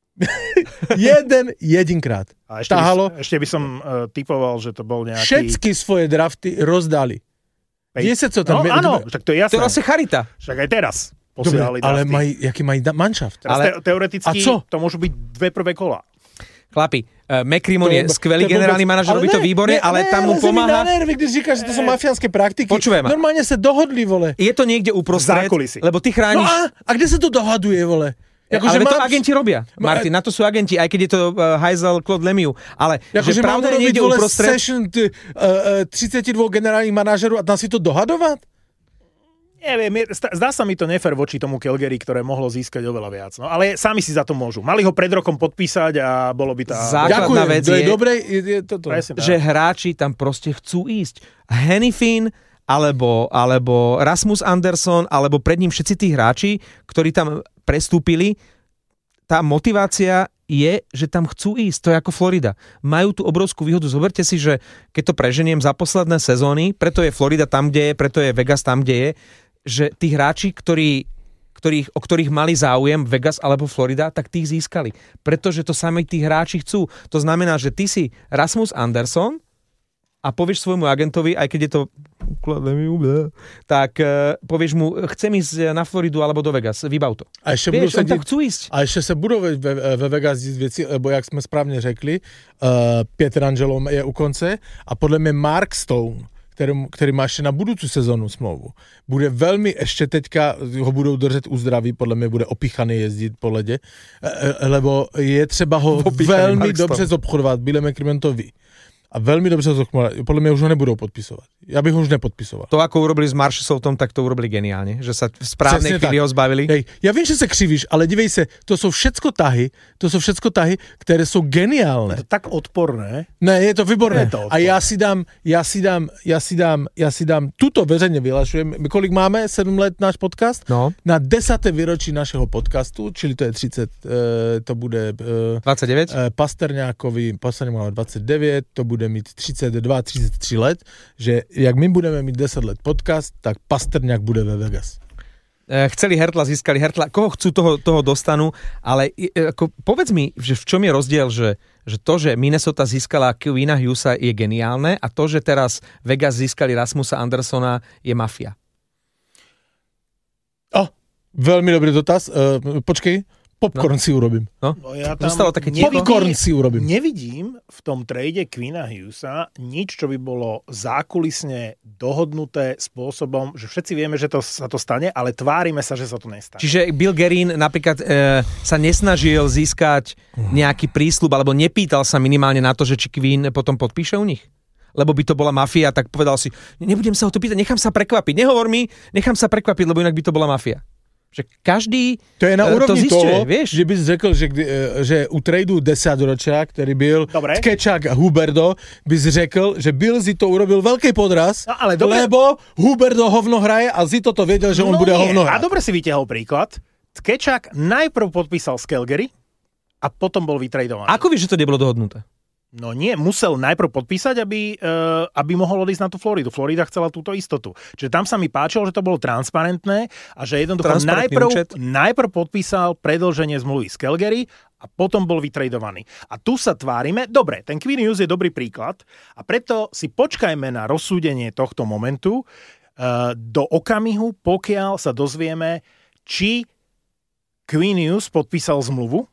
Jeden jedinkrát. A ešte, táhalo. By, ešte by som uh, typoval, že to bol nejaký... Všetky svoje drafty rozdali. Vieš sa, co tam... No áno, tak to je jasné. To je vlastne charita. Však aj teraz. Dobre, ale maj, jaký mají manšaft? Ale... Te- teoreticky to môžu byť dve prvé kola. Chlapi, uh, McCrimmon je, je skvelý generálny manažer, robí to výborne, ale ne, tam mu pomáha... Ne, ne, když říkáš, že to sú mafiánske praktiky. Počujem. Normálne sa dohodli, vole. Je to niekde uprostred, lebo ty chrániš... No a, a kde sa to dohaduje, vole? Jako, ale to mám... agenti robia, Martin, na to sú agenti, aj keď je to uh, Heisel, Claude Lemieux, ale jako, že, že pravda je niekde uprostred... Session t- uh, tridsaťdva generálnych manažerov a tam si to dohadovať? Neviem, zdá sa mi to nefér voči tomu Calgary, ktoré mohlo získať oveľa viac. No, ale sami si za to môžu. Mali ho pred rokom podpísať a bolo by tá... Základná vec je, je, dobré, je, je toto. že hráči tam proste chcú ísť. Hanifin, alebo, alebo Rasmus Andersson, alebo pred ním všetci tí hráči, ktorí tam prestúpili, tá motivácia je, že tam chcú ísť. To je ako Florida. Majú tú obrovskú výhodu. Zoberte si, že keď to preženiem za posledné sezóny, preto je Florida tam, kde je, preto je Vegas tam, kde je, že tí hráči, ktorí, ktorých, o ktorých mali záujem Vegas alebo Florida, tak tých získali. Pretože to sami tí hráči chcú. To znamená, že ty si Rasmus Andersson a povieš svojmu agentovi, aj keď je to tak uh, povieš mu, chcem ísť na Floridu alebo do Vegas, vybav to. A ešte Vieš, budú tam chcú ísť. A ešte sa budú ve, ve Vegas ísť veci, lebo jak sme správne řekli, uh, Pietrangelo je u konce a podľa mňa Mark Stone který, který má ještě na budoucí sezonu smlouvu. Bude velmi, ještě teďka ho budou držet u zdraví, podle mě bude opíchaný jezdit po ledě, lebo je třeba ho opíchaný velmi Markston. Dobře zobchodovat Billem McCrimmanovi. A veľmi dobře to zokmovali. Podľa mňa už ho nebudú podpisovať. Ja bych ho už nepodpisoval. To, ako urobili s Marshallom, tak to urobili geniálne. Že sa v správnej chvíli ho zbavili. Hej, ja viem, že sa křivíš, ale dívej se, to sú všetko tahy, to sú všetko tahy, ktoré sú geniálne. Je to tak odporné. Ne, je to výborné. Je to a ja si dám, ja si dám, ja si dám, ja si dám, tuto veřejne vyhlašujem, kolik máme, sedm let náš podcast? No. Na desáté výročí našeho podcastu, čili to je tridsať, e, to bude... E, dvadsaťdeväť? E, Pasterňákovi, Pasterňák máme dvadsaťdeväť, to bude mít tridsaťdva tridsaťtri let, že jak my budeme mít desať let podcast, tak Pasterňák bude ve Vegas. Chceli Hertla, získali Hertla. Koho chcú, toho, toho dostanú, ale ako, povedz mi, že v čom je rozdiel, že, že to, že Minnesota získala Quinna Hughesa je geniálne a to, že teraz Vegas získali Rasmusa Andersona je mafia. Oh, veľmi dobrý dotaz. Uh, počkej. Popcorn no. si urobím. No? No ja tam Zostalo také nevidím, popcorn si urobím. Nevidím v tom trade Quinna Hughesa nič, čo by bolo zákulisne dohodnuté spôsobom, že všetci vieme, že to, sa to stane, ale tvárime sa, že sa to nestane. Čiže Bill Guerin napríklad e, sa nesnažil získať nejaký prísľub, alebo nepýtal sa minimálne na to, že či Quinn potom podpíše u nich? Lebo by to bola mafia, tak povedal si, nebudem sa o to pýtať, nechám sa prekvapiť. Nehovor mi, nechám sa prekvapiť, lebo inak by to bola mafia. Že každý to je na úrovni to zistuje, toho, vieš? že bys řekl, že, že u tradu desaťročia, ktorý byl dobre. Tkečák a Huberdo, bys řekl, že Bill si to urobil veľký podraz, no, ale dobre. Lebo Huberdo hovno hraje a Zito to vedel, že on no bude nie. hovno hrať. A dobre si vytiahol príklad. Tkečák najprv podpísal z Calgary a potom bol vytradovaný. Ako vieš, že to nebolo dohodnuté? No nie, musel najprv podpísať, aby, uh, aby mohol odísť na tú Floridu. Florida chcela túto istotu. Čiže tam sa mi páčilo, že to bolo transparentné a že jednoducho najprv, najprv podpísal predĺženie zmluvy z Calgary a potom bol vytradovaný. A tu sa tvárime, dobre, ten Quinn Hughes je dobrý príklad a preto si počkajme na rozsúdenie tohto momentu uh, do okamihu, pokiaľ sa dozvieme, či Quinn Hughes podpísal zmluvu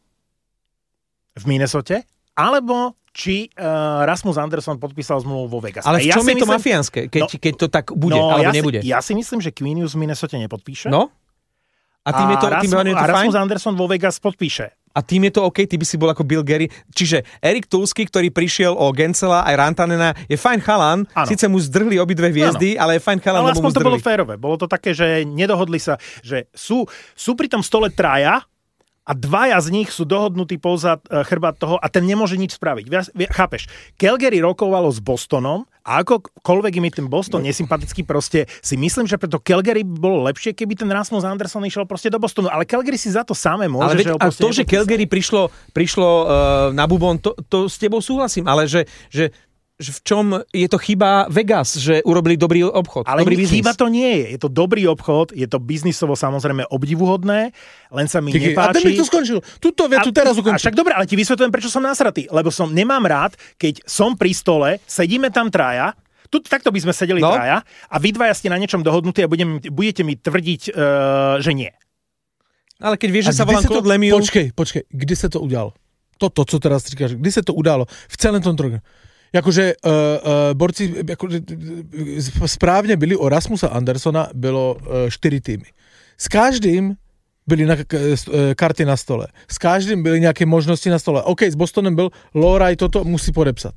v Minnesote, alebo či uh, Rasmus Anderson podpísal zmluvu vo Vegas. Ale v ja čom je myslím, to mafiánske, keď, no, keď to tak bude, no, alebo ja nebude? Si, ja si myslím, že Quinn Hughes v Minnesote nepodpíše. No? A tým je to, a tým Rasmus, je to a Rasmus fajn? Anderson vo Vegas podpíše. A tým je to OK, ty by si bol ako Bill Guerin. Čiže Erik Tulsky, ktorý prišiel o Gencela aj Rantanena, je fajn chalan, ano. Síce mu zdrhli obidve hviezdy, ano. Ale je fajn chalan, ale lebo mu aspoň to zdrhli. bolo férové. Bolo to také, že nedohodli sa, že sú, sú pri tom stole traja, a dvaja z nich sú dohodnutí poza chrbát toho a ten nemôže nič spraviť. Chápeš? Calgary rokovalo s Bostonom a akokoľvek im ten Boston nesympatický, proste si myslím, že preto Calgary by bolo lepšie, keby ten Rasmus Anderson išiel proste do Bostonu. Ale Calgary si za to samé môže. Ale veď, že ho a to, že Calgary prišlo, prišlo uh, na bubon, to, to s tebou súhlasím, ale že, že v čom je to chyba Vegas, že urobili dobrý obchod, ale dobrý biznis. chyba to nie je. Je to dobrý obchod, je to biznisovo samozrejme obdivuhodné, len sa mi Díky. nepáči. A ten mi to skončil. Tuto vetu teraz ukončil. A však dobre, ale ti vysvetľujem, prečo som nasratý. Lebo som nemám rád, keď som pri stole, sedíme tam traja, tu, takto by sme sedeli no. traja a vy dvaja ste na niečom dohodnutí a budem, budete mi tvrdiť, uh, že nie. Ale keď vieš, že sa volám Claude Lemieux... Počkej, počkej, kde sa to udialo? Toto, co teraz říkáš, kde sa to udialo? V celém tom trochu. Jakože uh, uh, borci jakože, správně byli o Rasmusa Andersona, bylo uh, čtyři týmy. S každým byly na, uh, karty na stole. S každým byly nějaké možnosti na stole. OK, s Bostonem byl Loraj, toto musí podepsat.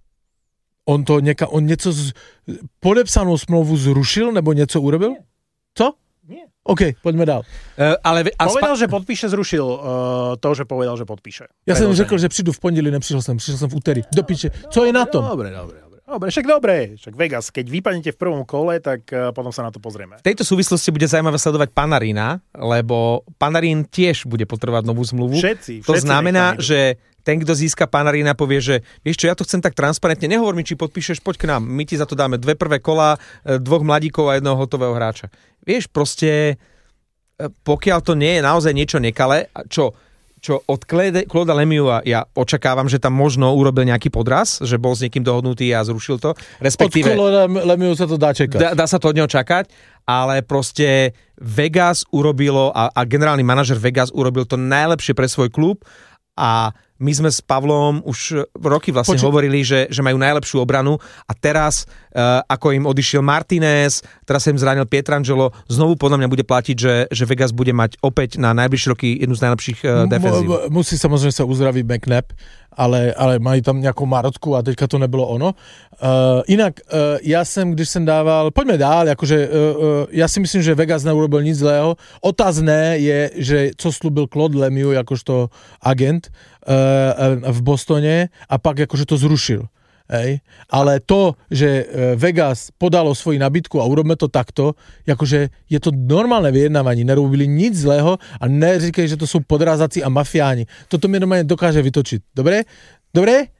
On to něka, on něco z, podepsanou smlouvu zrušil, nebo něco urobil? Co? Nie. OK, poďme dál. Uh, ale, a povedal, spa- že podpíše, zrušil uh, to, že povedal, že podpíše. Ja som řekl, že přijdu v pondělí, nepřišel jsem, přišel jsem v úterý. Do piče. Co je na tom? Dobre, dobre, dobre. Dobre, však dobre. Však Vegas, keď vypadnete v prvom kole, tak uh, potom sa na to pozrieme. V tejto súvislosti bude zaujímavé sledovať Panarína, lebo Panarín tiež bude potrebovať novú zmluvu. Všetci, všetci. To znamená, že ten, kto získa Panarína, povie, že vieš čo, ja to chcem tak transparentne, nehovor mi, či podpíšeš, poď k nám, my ti za to dáme dve prvé kola, dvoch mladíkov a jedného hotového hráča. Vieš, proste pokiaľ to nie je naozaj niečo nekalé, čo, čo od Clauda Lemieux ja očakávam, že tam možno urobil nejaký podraz, že bol s niekým dohodnutý a zrušil to. Respektíve, od Clauda Lemieux sa to dá čakať. Dá, dá sa to od neho čakať, ale proste Vegas urobilo a, a generálny manažer Vegas urobil to najlepšie pre svoj klub a my sme s Pavlom už roky vlastne Počuť. hovorili, že, že majú najlepšiu obranu a teraz, uh, ako im odišiel Martinez, teraz sa im zranil Pietrangelo, znovu podľa mňa bude platiť, že, že Vegas bude mať opäť na najbližšie roky jednu z najlepších uh, defenzív. M- musí samozrejme sa uzdraviť McNabb, ale, ale mají tam nejakou marotku a teďka to nebylo ono. Uh, inak, uh, ja som, když som dával, poďme dál, akože uh, uh, ja si myslím, že Vegas neurobil nic zlého. Otázné je, že co slúbil Claude Lemieux jakožto agent uh, v Bostone a pak akože to zrušil. Hej. Ale to, že Vegas podalo svoji nabídku a urobíme to takto, akože je to normálne vyjednávanie, nerobili nic zlého a neříkej, že to sú podrázací a mafiáni. Toto mi normálne dokáže vytočiť. Dobre? Dobre?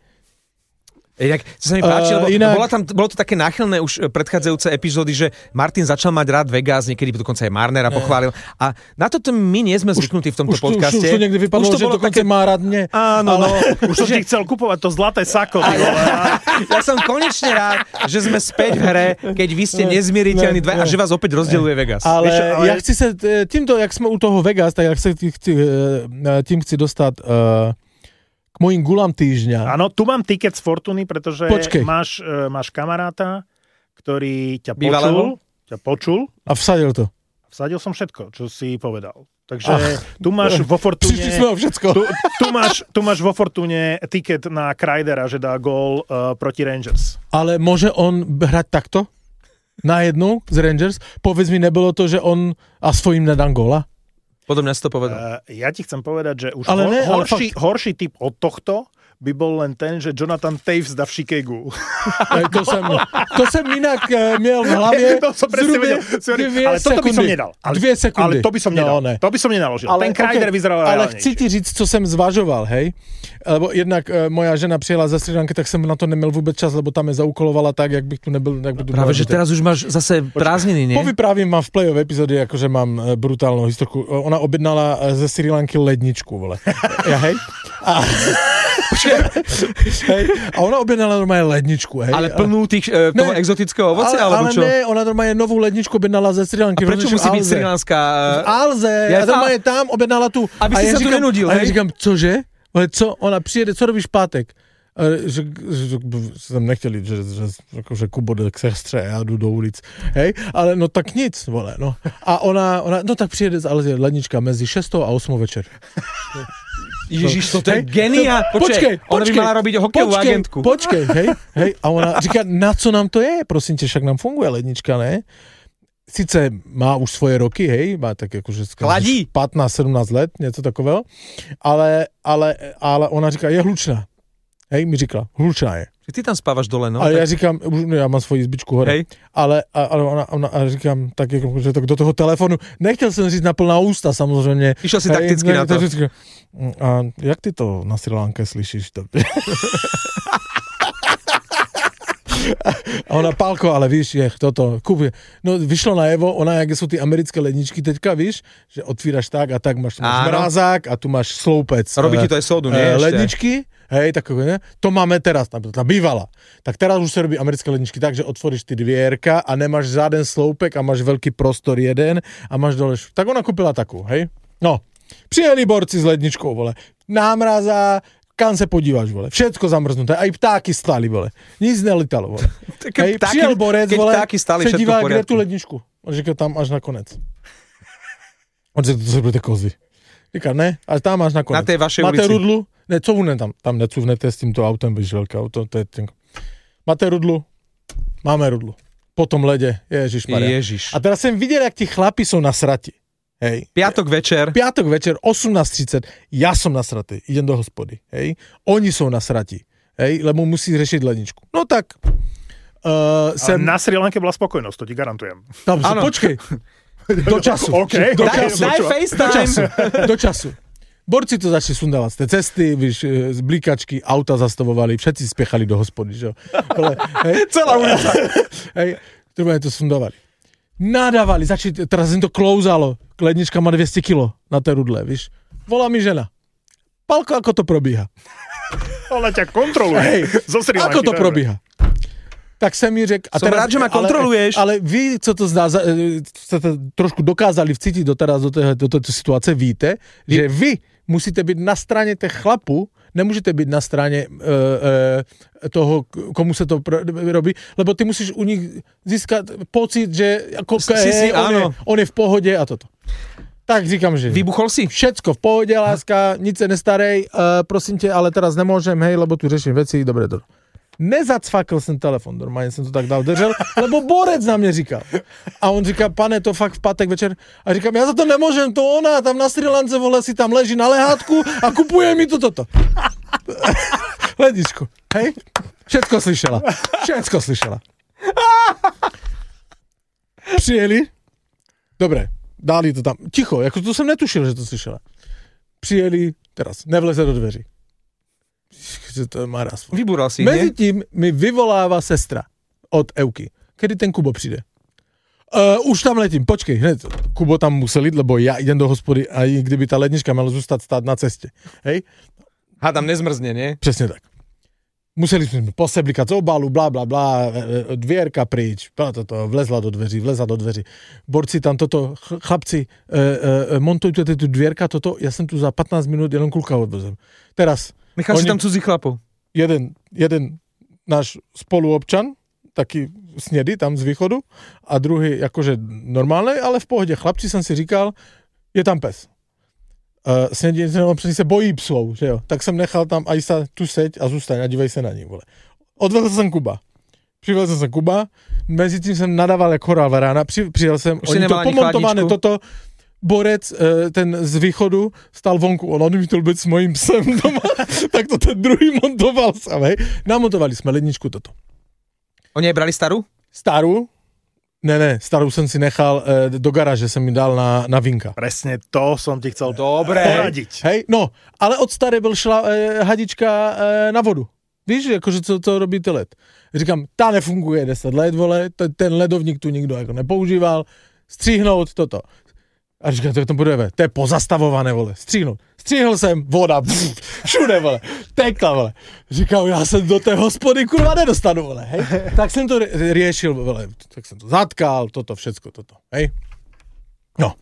Inak, to sa mi páči, lebo Uh, inak... bola tam, bolo to také náchylné už predchádzajúce epizódy, že Martin začal mať rád Vegas, niekedy dokonca aj Marnera pochválil. A na toto my nie sme zvyknutí v tomto už, podcaste. Už, už to niekde vypadlo, už to že bolo dokonca také... má rád mne. Áno, ale... no. Už som ti chcel kupovať to zlaté sako. A ja, ja som konečne rád, že sme späť v hre, keď vy ste nezmieriteľní dva a že vás opäť rozdeľuje Vegas. Ale, Víš, ale ja chci sa, týmto, jak sme u toho Vegas, tak ja chci, chci, tým chci dostať uh, k mojim gulám týždňa. Áno, tu mám tiket z Fortuny, pretože Počkej. máš, uh, máš kamaráta, ktorý ťa Bývalého? počul, ťa počul, A vsadil to. vsadil som všetko, čo si povedal. Takže tu máš vo Fortune... Prišli sme o všetko. Tu, tu, máš, tu máš vo Fortune tiket na Kreidera, že dá gól uh, proti Rangers. Ale môže on hrať takto? Najednou z Rangers? Povedz mi, nebylo to, že on a svojím nedám góla? Podobne si to povedal. Uh, ja ti chcem povedať, že už Ale hor, ne, ale horší, horší typ od tohto by bol len ten, že Jonathan Taves dá v Chicagu. Ej, to, som, to som inak uh, miel v hlavie. to som presne vedel. Sorry, dvie ale toto by som sekundy. nedal. Ale, Dvie sekundy. ale to by som nedal. No, ne. To by som nenaložil. Ale, ten Kreider okay, vyzeral ale reálnejšie. chci ti říct, co jsem zvažoval, hej? Lebo jednak e, moja žena přijela ze Sri Lanky, tak jsem na to neměl vůbec čas, lebo tam je zaukolovala tak, jak bych tu nebyl. Jak by tu Práve, byl že teraz už máš zase prázdniny, nie? Povyprávím vám v play-off epizóde, akože mám e, brutálnu historku. Ona objednala e, ze Sri Lanky ledničku, vole. Ja, hej? A... hej? A ona objednala normálne ledničku, hej? Ale plnú tých, e, toho Ne, exotického ovocia, ale, alebo ale čo? ne, ona normálne novú ledničku objednala ze Sri A Lanky. prečo musí byť srilanská? V Alze. Ja Ja normálne tam objednala tu. Aby si a ja sa tu říkam, nenudil, A ja hej? říkam, cože? Ale co? Ona přijede, co robíš pátek? A že, že, že jsem nechtěl jít, že, že, že, že Kubo jde k sestře a já jdu do ulic. Hej? Ale no tak nic, vole, no. A ona, ona no tak přijede z Alze lednička mezi šestou a osmou večer. Ježiš, to je Hej, genia. to- počkej, Ona by počkej, mala robiť hokejovú počkej, agentku. Počkej, hej, hej. A ona říká, na co nám to je? Prosím tě, však nám funguje lednička, ne? Sice má už svoje roky, hej, má tak akože Chladí. pätnásť sedemnásť let, něco takového, ale, ale, ale ona říká, je hlučná. Hej, mi říkala, hlučná je. Ty tam spávaš dole, no? Ale tak... ja říkám, už, no, ja mám svoji izbičku hore, Hej. ale, ale ona, ona a říkám, tak jako, že tak do toho telefonu, nechtěl jsem říct na plná ústa, samozřejmě. Išiel si takticky na to. Říkám, a jak ty to na Sri Lanke slyšíš? To? A ona, Pálko, ale víš, je toto, kúp, no vyšlo na Evo, ona, jak sú ty americké ledničky teďka, víš, že otvíraš tak a tak, máš, máš mrázák a tu máš sloupec. Robí ti to aj sodu, nie? E, Ešte. ledničky, hej, takové, ne? To máme teraz, tá bývala. Tak teraz už sa robí americké ledničky tak, že otvoríš ty dvierka a nemáš žiaden sloupek a máš veľký prostor jeden a máš dole. Tak ona kúpila takú, hej? No, přijeli borci s ledničkou, vole. Námraza, kam se podíváš, vole. Všetko zamrznuté, aj ptáky stali, vole. Nic nelitalo, vole. Hej, ptáky- přijel borec, keď vole, ptáky stali, se všetko v dívá, kde poriadku. tu ledničku. On říká, tam až na konec. On říká, to jsou ty kozy. Říká, ne, ale tam máš na konec. Na tej vašej Máte ulici. rudlu? Ne, covne tam, tam necuvnete s týmto autem, víš, veľké auto, to je tenko. Máte rudlu? Máme rudlu. Po tom lede, ježišmaria. Ježiš. A teraz som videl, jak tí chlapi sú nasrati. Hej. Piatok večer. Piatok večer, osemnásť tridsať, ja som nasratý, idem do hospody, hej. Oni sú nasrati, hej, lebo musí riešiť ledničku. No tak, uh, sem... Na Sri Lanke bola spokojnosť, to ti garantujem. Tam, Áno. počkej. Do času. OK, do OK, času. Daj Do FaceTime. času. Do času. Borci to začali sundávať z tej cesty, víš, z blíkačky, auta zastavovali, všetci spiechali do hospody, že jo. Ale, hej, Celá ulica. hej, treba to sundávali. Nadávali, začali, teraz im to klouzalo, lednička má dvesto kilo na tej rudle, víš. Volá mi žena. Pálko, ako to probíha? Ona ťa kontroluje. Hej, Zo Sri Lanky, ako to dobre. probíha? Tak som mi řekl... Som rád, že ma kontroluješ. Ale, ale vy, co to zdá, ste to trošku dokázali vcítiť doteraz do, toho, do tejto situácie, víte, že vy musíte byť na strane tých chlapu, nemůžete být na straně uh, uh, toho, komu se to pr- robí, lebo ty musíš u nich získat pocit, že jako, si, je, si, on, je, on je v pohodě a toto. Tak říkám, že... Vybuchol si? Všetko v pohodě, láska, nic se nestarej, uh, prosím tě, ale teraz nemôžem, hej, lebo tu řeším veci, dobre, dobre. Nezacvakl jsem telefon, normálně jsem to tak dal držel, lebo borec na mě říkal. A on říká, pane, to fakt v pátek večer. A říkám, já za to nemůžem, to ona tam na Srí Lance, vole, si tam leží na lehátku a kupuje mi to toto. Ledničku, hej? Všetko slyšela, všetko slyšela. Přijeli, dobré, dali to tam, ticho, jako to jsem netušil, že to slyšela. Přijeli, teraz, nevleze do dveří. Že to je maras. Vybúral si, Mezi nie? tím mi vyvolává sestra od Euky. Kedy ten Kubo přijde? Uh, už tam letím, počkej, hned. Kubo tam musel jít, lebo já idem do hospody a kdyby ta lednička měla zůstat stát na cestě. Hej? Hádam nezmrzne, nie? Přesně tak. Museli jsme poseblikat z obalu, blá, blá, blá, dvierka pryč, toto, vlezla do dveří, vlezla do dveří. Borci tam toto, chlapci, uh, uh, montujte tu dvierka, toto, já jsem tu za patnáct minut jenom kluka odvezem. Teraz, Nechal si tam cudzí chlapov. Jeden, jeden náš spoluobčan, taký snedy tam z východu, a druhý jakože normálnej, ale v pohodě. Chlapci jsem si říkal, je tam pes. Uh, snedí se bojí psů, že jo. Tak jsem nechal tam Ajsa tu seď a zůstaň a dívej se na ní, vole. Odvezl jsem Kuba. Přivezl jsem Kuba, mezi tím jsem nadával jak horá varána, Při, přijel jsem, Už oni to pomontované toto, borec, ten z východu, stal vonku, on odmítl být s mojím psem doma, tak to ten druhý montoval sám, hej. Namontovali jsme ledničku toto. Oni aj brali starú? Starú? Ne, ne, starú jsem si nechal e, do garáže, jsem mi dal na, na vinka. Presne to som ti chcel Dobre. poradiť. Hej, no, ale od staré byl šla e, hadička e, na vodu. Víš, jakože co, co robí ty led. Říkám, ta nefunguje deset let, vole, ten ledovník tu nikdo jako nepoužíval, stříhnout toto. A říkám, to, to budeme, to je pozastavované, vole, stříhnout. Stříhl jsem, voda, pff, všude, vole, tekla, vole. Říkám, já se do té hospody, kurva, nedostanu, vole, hej. Tak jsem to riešil, vole, tak jsem to zatkal, toto, všecko, toto, hej. No.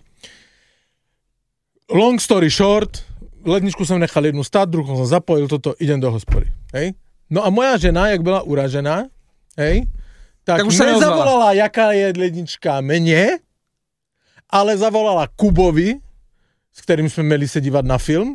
Long story short, ledničku jsem nechal jednu stát, druhou jsem zapojil, toto, idem do hospody, hej. No a moja žena, jak byla uražená, hej, tak, tak už nezavolala, jaká je lednička mně, ale zavolala Kubovi, s kterým jsme měli se dívat na film.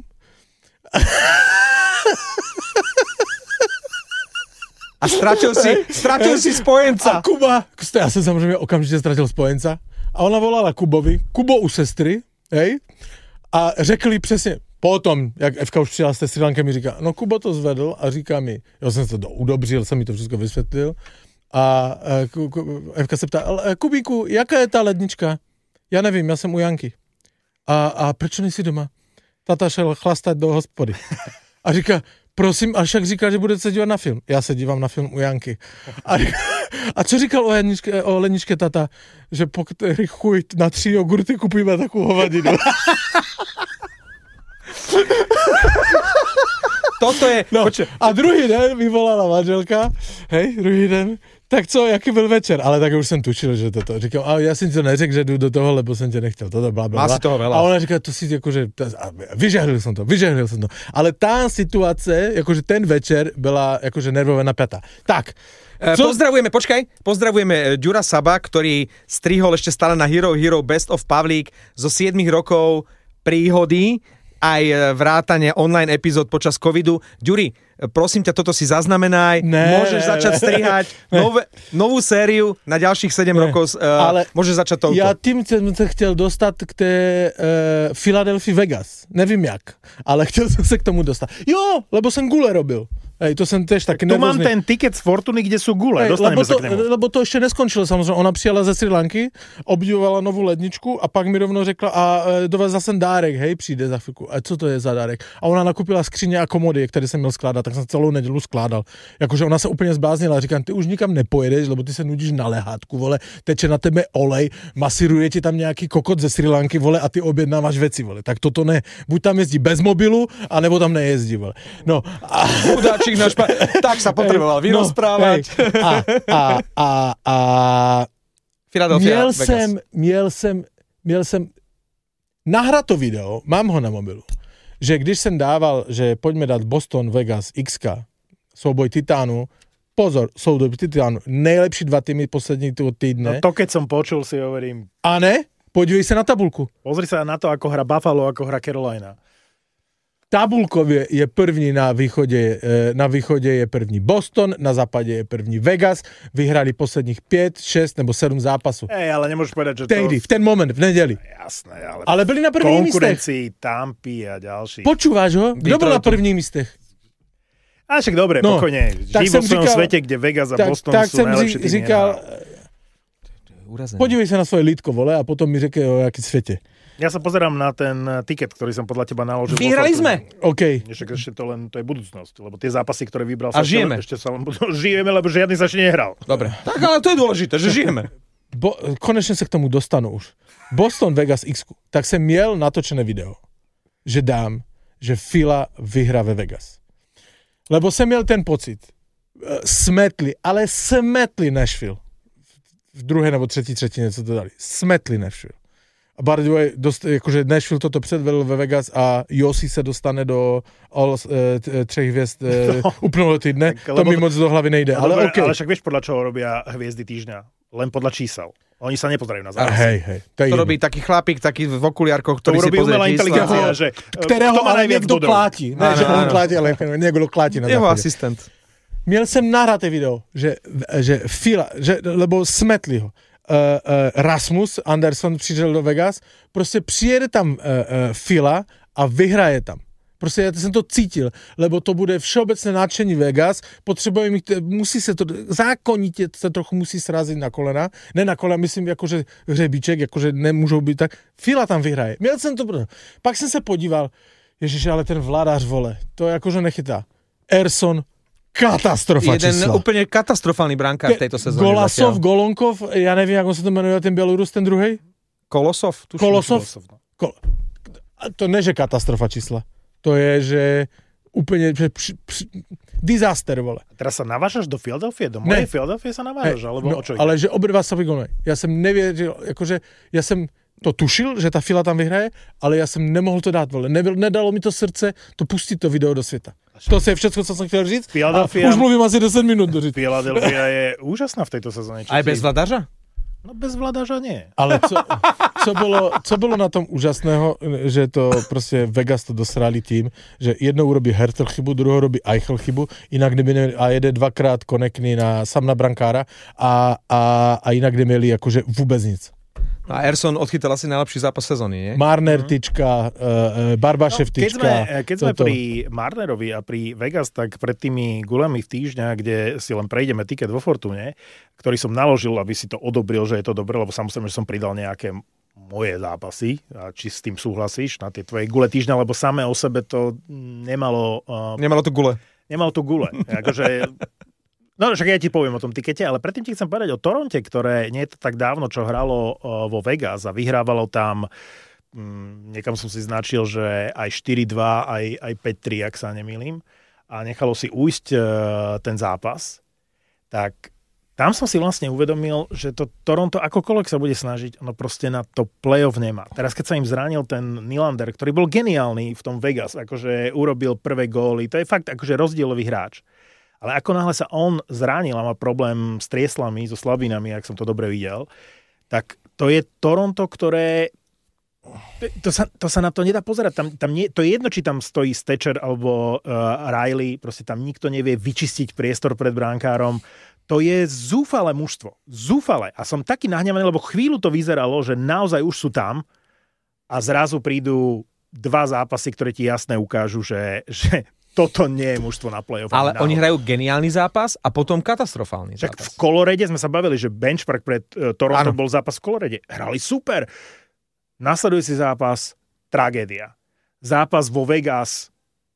A stratil si, stratil si spojenca. A Kuba, já jsem samozřejmě okamžitě ztratil spojenca. A ona volala Kubovi, Kubo u sestry, hej, a řekli přesně, potom, jak Evka už přijela z té Srí Lanky, mi říká, no Kubo to zvedl a říká mi, já jsem se to udobřil, jsem mi to všechno vysvětlil. A Evka se ptá, Kubíku, jaká je ta lednička? Já nevím, já jsem u Janky. A, a proč nejsi doma? Tata šel chlastat do hospody. A říká, prosím, a však říkal, že budete se dívat na film. Já se dívám na film u Janky. A, a co říkal o, Janičke, o ledničke tata? Že pokud chuj na tři jogurty kupujeme takovou hovadinu. Toto je... No, a druhý den vyvolala manželka, hej, druhý den, tak co, jaký byl večer? Ale tak už jsem tušil, že toto. Říkám, a já jsem ti to neřekl, že jdu do toho, lebo jsem tě nechtěl, toto, bla, bla, bla. Má si toho veľa. A ona říká, to si jakože, vyžehlil jsem to, vyžehlil jsem to. Ale tá situace, jakože ten večer byla jakože nervové napjatá. Tak, Co? Pozdravujeme, počkaj, pozdravujeme Ďura Saba, ktorý strihol ešte stále na Hero Hero Best of Pavlík zo siedmich rokov príhody, aj vrátanie online epizód počas covidu. Ďuri, prosím ťa, toto si zaznamenaj, ne, môžeš začať strihať nové, novú sériu na ďalších sedem ne, rokov, uh, ale môžeš začať touto. Já tím jsem se chtěl dostat k té uh, Philadelphia Vegas, nevím jak, ale chtěl jsem se k tomu dostat. Jo, lebo jsem gule robil. Hej, to jsem tež taky nervózny. Tu mám ten tiket z Fortuny, kde sú gule, hej, dostaneme sa to, k nemu. Lebo to ešte neskončilo, samozrejme. Ona přijela ze Srí Lanky, obdivovala novou ledničku a pak mi rovno řekla, a e, dovezla jsem dárek, hej, přijde za chvilku. A co to je za dárek? A ona nakupila skříně a komody, které jsem měl skládat, tak jsem celou nedělu skládal. Jakože ona se úplně zbláznila, říkám, ty už nikam nepojedeš, lebo ty se nudíš na lehátku, vole, teče na tebe olej, masíruje ti tam nějaký kokot ze Srí Lanky, vole, a ty objednáváš věci, vole. Tak toto ne. Buď tam jezdí bez mobilu, anebo tam nejezdí, vole. No. A... Chudáčik náš pa... Tak sa potreboval vyrozprávať. No, a, a, a, a měl jsem, měl jsem, měl jsem nahrát to video, mám ho na mobilu, že když jsem dával, že pojďme dát Boston, Vegas, X K, souboj Titánu, pozor, souboj Titánu, nejlepší dva týmy posledního týdne. No to keď som počul, si hovorím. A ne? Podívej sa na tabulku. Pozri sa na to, ako hra Buffalo, ako hra Carolina. Tabulkově je první na východě, na východě je první Boston, na západě je první Vegas, vyhrali posledních pět, šest nebo sedm zápasů. Ej, ale nemôžeš povedať, že Tehdy, to... v ten moment, v neděli. Jasné, ale... Ale byli na prvních místech. Konkurencii Tampy a ďalší. Počúvaš ho? Kdo byl na prvních místech? A však dobre, no, pokojne. Žij vo svojom říkal, svete, kde Vegas a tak, Boston tak sú najlepšie týmy. Říkal, podívej sa na svoje lítko, vole, a potom mi řekne o jaký svete. Ja sa pozerám na ten tiket, ktorý som podľa teba naložil. Vyhrali sme! OK. Však ešte to len, to je budúcnosť, lebo tie zápasy, ktoré vybral a sa... žijeme. Ešte sa len, žijeme, lebo žiadny sa ešte nehral. Dobre. Tak ale to je dôležité, že žijeme. Bo, konečne sa k tomu dostanu už. Boston Vegas X. Tak som miel natočené video, že dám, že Fila vyhrá ve Vegas. Lebo som miel ten pocit. Smetli, ale smetli Nashville. V druhé nebo třetí třetině, co to dali. Smetli Nashville. A by the way, dost, jakože Nashville toto předvedl ve Vegas a Josi se dostane do all, e, t, třech hvězd e, no. úplného týdne. Tak, to mi moc do hlavy nejde. Ale, ale, okay. ale však vieš, podľa čoho robia hviezdy týždňa? Len podľa čísel. Oni sa nepozerajú na zápas. Hej, hej. To, to robí taký chlapík, taký v okuliarkoch, ktorý to si pozrie umelá inteligencia, že ktorého ale niekto pláti. Ne, že on pláti, ale niekto pláti na západe. Jeho asistent. Miel som nahraté video, že, že Fila, že, lebo smetli ho. Uh, uh, Rasmus Anderson přišel do Vegas, prostě přijede tam uh, uh, Fila a vyhraje tam. Prostě já jsem to cítil, lebo to bude všeobecné nadšení Vegas, potřebuje mít, musí se to, zákonitě se trochu musí srazit na kolena, ne na kolena, myslím jakože hřebíček, jakože nemůžou být tak, Fila tam vyhraje. Měl jsem to, pak jsem se podíval, ježiš, ale ten vládář, vole, to jakože nechytá. Erson, katastrofa jeden čísla. Úplne katastrofálny brankár v tejto sezóne. Golasov, Golonkov, ja neviem, ako sa to menuje, ten Bielorus, ten druhej? Kolosov? Tuším, Kolosov? Kol... To ne, že katastrofa čísla. To je, že úplne, že pš, pš, disaster, vole. A teraz sa navážaš do Philadelphie? Do mojej Philadelphie sa navážaš? Hey, alebo no, o čo ide? ale že obidva sa vykonajú. Ja som nevedel, akože, ja som to tušil, že tá Fila tam vyhraje, ale ja som nemohol to dát, vole. Ne, nedalo mi to srdce to pustiť to video do sveta. To je všetko, co som chcel říct. Philadelphia... Už mluvím asi deset minút do říct. Philadelphia je úžasná v tejto sezóne. Aj bez vladaža? No bez vladaža nie. Ale co, co, bolo, co bolo na tom úžasného, že to proste Vegas to dosrali tým, že jednou urobí Hertel chybu, druhou robí Eichel chybu, inak neby ne, a jede dvakrát konekný na, sam na brankára a, a, a inak neměli akože vôbec nic. A Erson odchytal asi najlepší zápas sezóny, nie? Marner tyčka, uh, Barbašev no, keď tyčka. Sme, keď sme pri Marnerovi a pri Vegas, tak pred tými gulami v týždňa, kde si len prejdeme tiket vo Fortune, ktorý som naložil, aby si to odobril, že je to dobré, lebo samozrejme, že som pridal nejaké moje zápasy, a či s tým súhlasíš na tie tvoje gule týždňa, lebo samé o sebe to nemalo... Uh, nemalo to gule. Nemalo to gule. Akože... No, však ja ti poviem o tom tikete, ale predtým ti chcem povedať o Toronte, ktoré nie je to tak dávno, čo hralo vo Vegas a vyhrávalo tam, hm, niekam som si značil, že aj štyri dva, aj, aj päť tri, ak sa nemýlim, a nechalo si ujsť uh, ten zápas, tak tam som si vlastne uvedomil, že to Toronto akokoľvek sa bude snažiť, ono proste na to playoff nemá. Teraz, keď sa im zranil ten Nylander, ktorý bol geniálny v tom Vegas, akože urobil prvé góly, to je fakt akože rozdielový hráč. Ale ako náhle sa on zranil a má problém s trieslami, so slabinami, ak som to dobre videl, tak to je Toronto, ktoré... To sa, to sa na to nedá pozerať. Tam, tam nie, to je jedno, či tam stojí Stečer alebo uh, Riley, proste tam nikto nevie vyčistiť priestor pred bránkárom. To je zúfalé mužstvo. Zúfalé. A som taký nahnevaný, lebo chvíľu to vyzeralo, že naozaj už sú tam a zrazu prídu dva zápasy, ktoré ti jasne ukážu, že... že toto nie je mužstvo na play-off. Ale oni hrajú geniálny zápas a potom katastrofálny Však zápas. v Colorade sme sa bavili, že benchmark pred uh, Toronto ano. bol zápas v Colorade. Hrali super. Nasledujúci zápas, tragédia. Zápas vo Vegas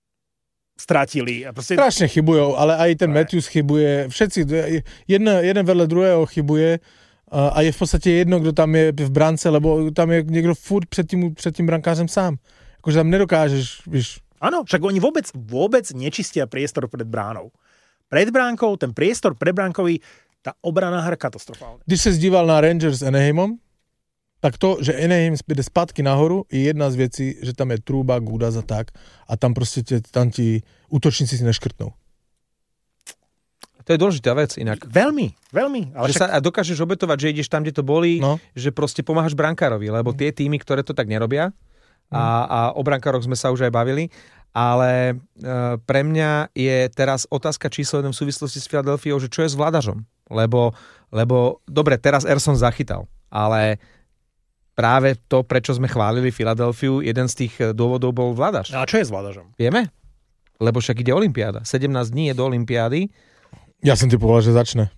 stratili. A proste... Strašne chybujú, ale aj ten Matthews chybuje. Všetci, jeden, jeden vedľa druhého chybuje a je v podstate jedno, kto tam je v brance, lebo tam je niekto furt před tým, před tým brankářem sám. Akože tam nedokážeš, víš... Áno, však oni vôbec, vôbec nečistia priestor pred bránou. Pred bránkou, ten priestor pred bránkový, tá obrana hra katastrofálne. Když sa zdíval na Rangers s Anaheimom, tak to, že Anaheim jde zpátky nahoru, je jedna z věcí, že tam je Trouba, Gudas a tak a tam prostě tě, tam ti útočníci si neškrtnou. To je dôležitá vec inak. Veľmi, veľmi. Ale že však... sa, a dokážeš obetovať, že ideš tam, kde to bolí, no. že proste pomáhaš brankárovi, lebo tie týmy, ktoré to tak nerobia, a, a o brankároch sme sa už aj bavili, ale e, pre mňa je teraz otázka číslo jeden v súvislosti s Filadelfiou, že čo je s vládažom. Lebo, lebo dobre, teraz Erson zachytal, ale práve to, prečo sme chválili Filadelfiu, jeden z tých dôvodov bol vládaž. A čo je s vládažom? Vieme? Lebo však ide olympiáda. sedemnásť dní je do olympiády. Ja som ti povedal, že začne.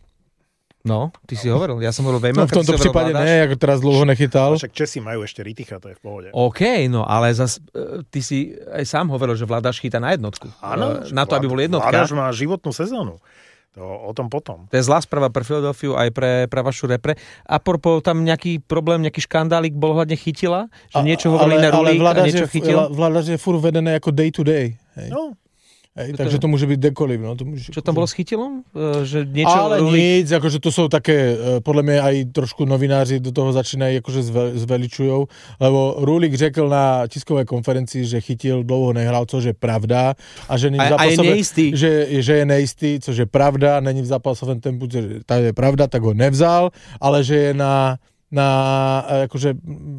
No, ty si hovoril. Ja som hovoril Vejmelka. No v tomto prípade ne, ako teraz dlho nechytal. Však Česi majú ešte Riticha, to je v pohode. OK, no ale zas, ty si aj sám hovoril, že Vladaš chytá na jednotku. Áno. Na to, aby bol jednotka. Vladaš má životnú sezónu. To o tom potom. To je zlá správa pre Filadelfiu aj pre, pre vašu repre. A propos, tam nejaký problém, nejaký škandálik bol hľadne chytila? Že niečo hovorili na Rulík a niečo chytil? Vladaš je furt vedené ako day to day. Hej. No. Hej, takže to môže byť dekoliv. No, to môže... Čo tam bolo s chytilom? Že niečo Ale Rulík... nic, akože to sú také, podľa mňa aj trošku novináři do toho začínajú akože zve, zveličujou, lebo Rulík řekl na tiskovej konferencii, že chytil, dlouho nehral, což je pravda, a že není v zápasové, a je neistý. Že, že je neistý, což je pravda, není v zápasovém tempu, že tá je pravda, tak ho nevzal, ale že je na na akože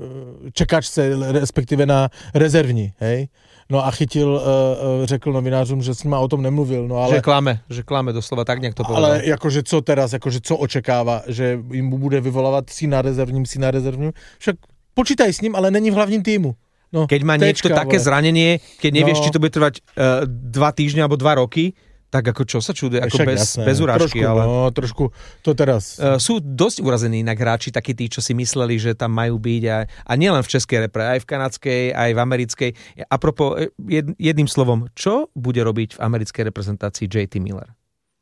čekačce, respektíve na rezervní, hej. No a chytil, uh, uh, řekl novinářům, že s nima o tom nemluvil. No ale, že klame, že klame doslova, tak nejak to povedal. Ale akože co teraz, akože co očekáva, že im bude vyvolávat si na rezervním, si na rezervním. Však počítaj s ním, ale není v hlavním týmu. No, keď má niekto také vole. Zranenie, keď nevieš, no. či to bude trvať uh, dva týždne alebo dva roky, tak ako čo sa čuduje, ako bez, bez urážky. Trošku, ale... no, trošku to teraz. Uh, sú dosť urazení inak hráči, takí tí, čo si mysleli, že tam majú byť. A, a nielen v českej repre, aj v kanadskej, aj v americkej. A propos, jed, jedným slovom, čo bude robiť v americkej reprezentácii J T Miller?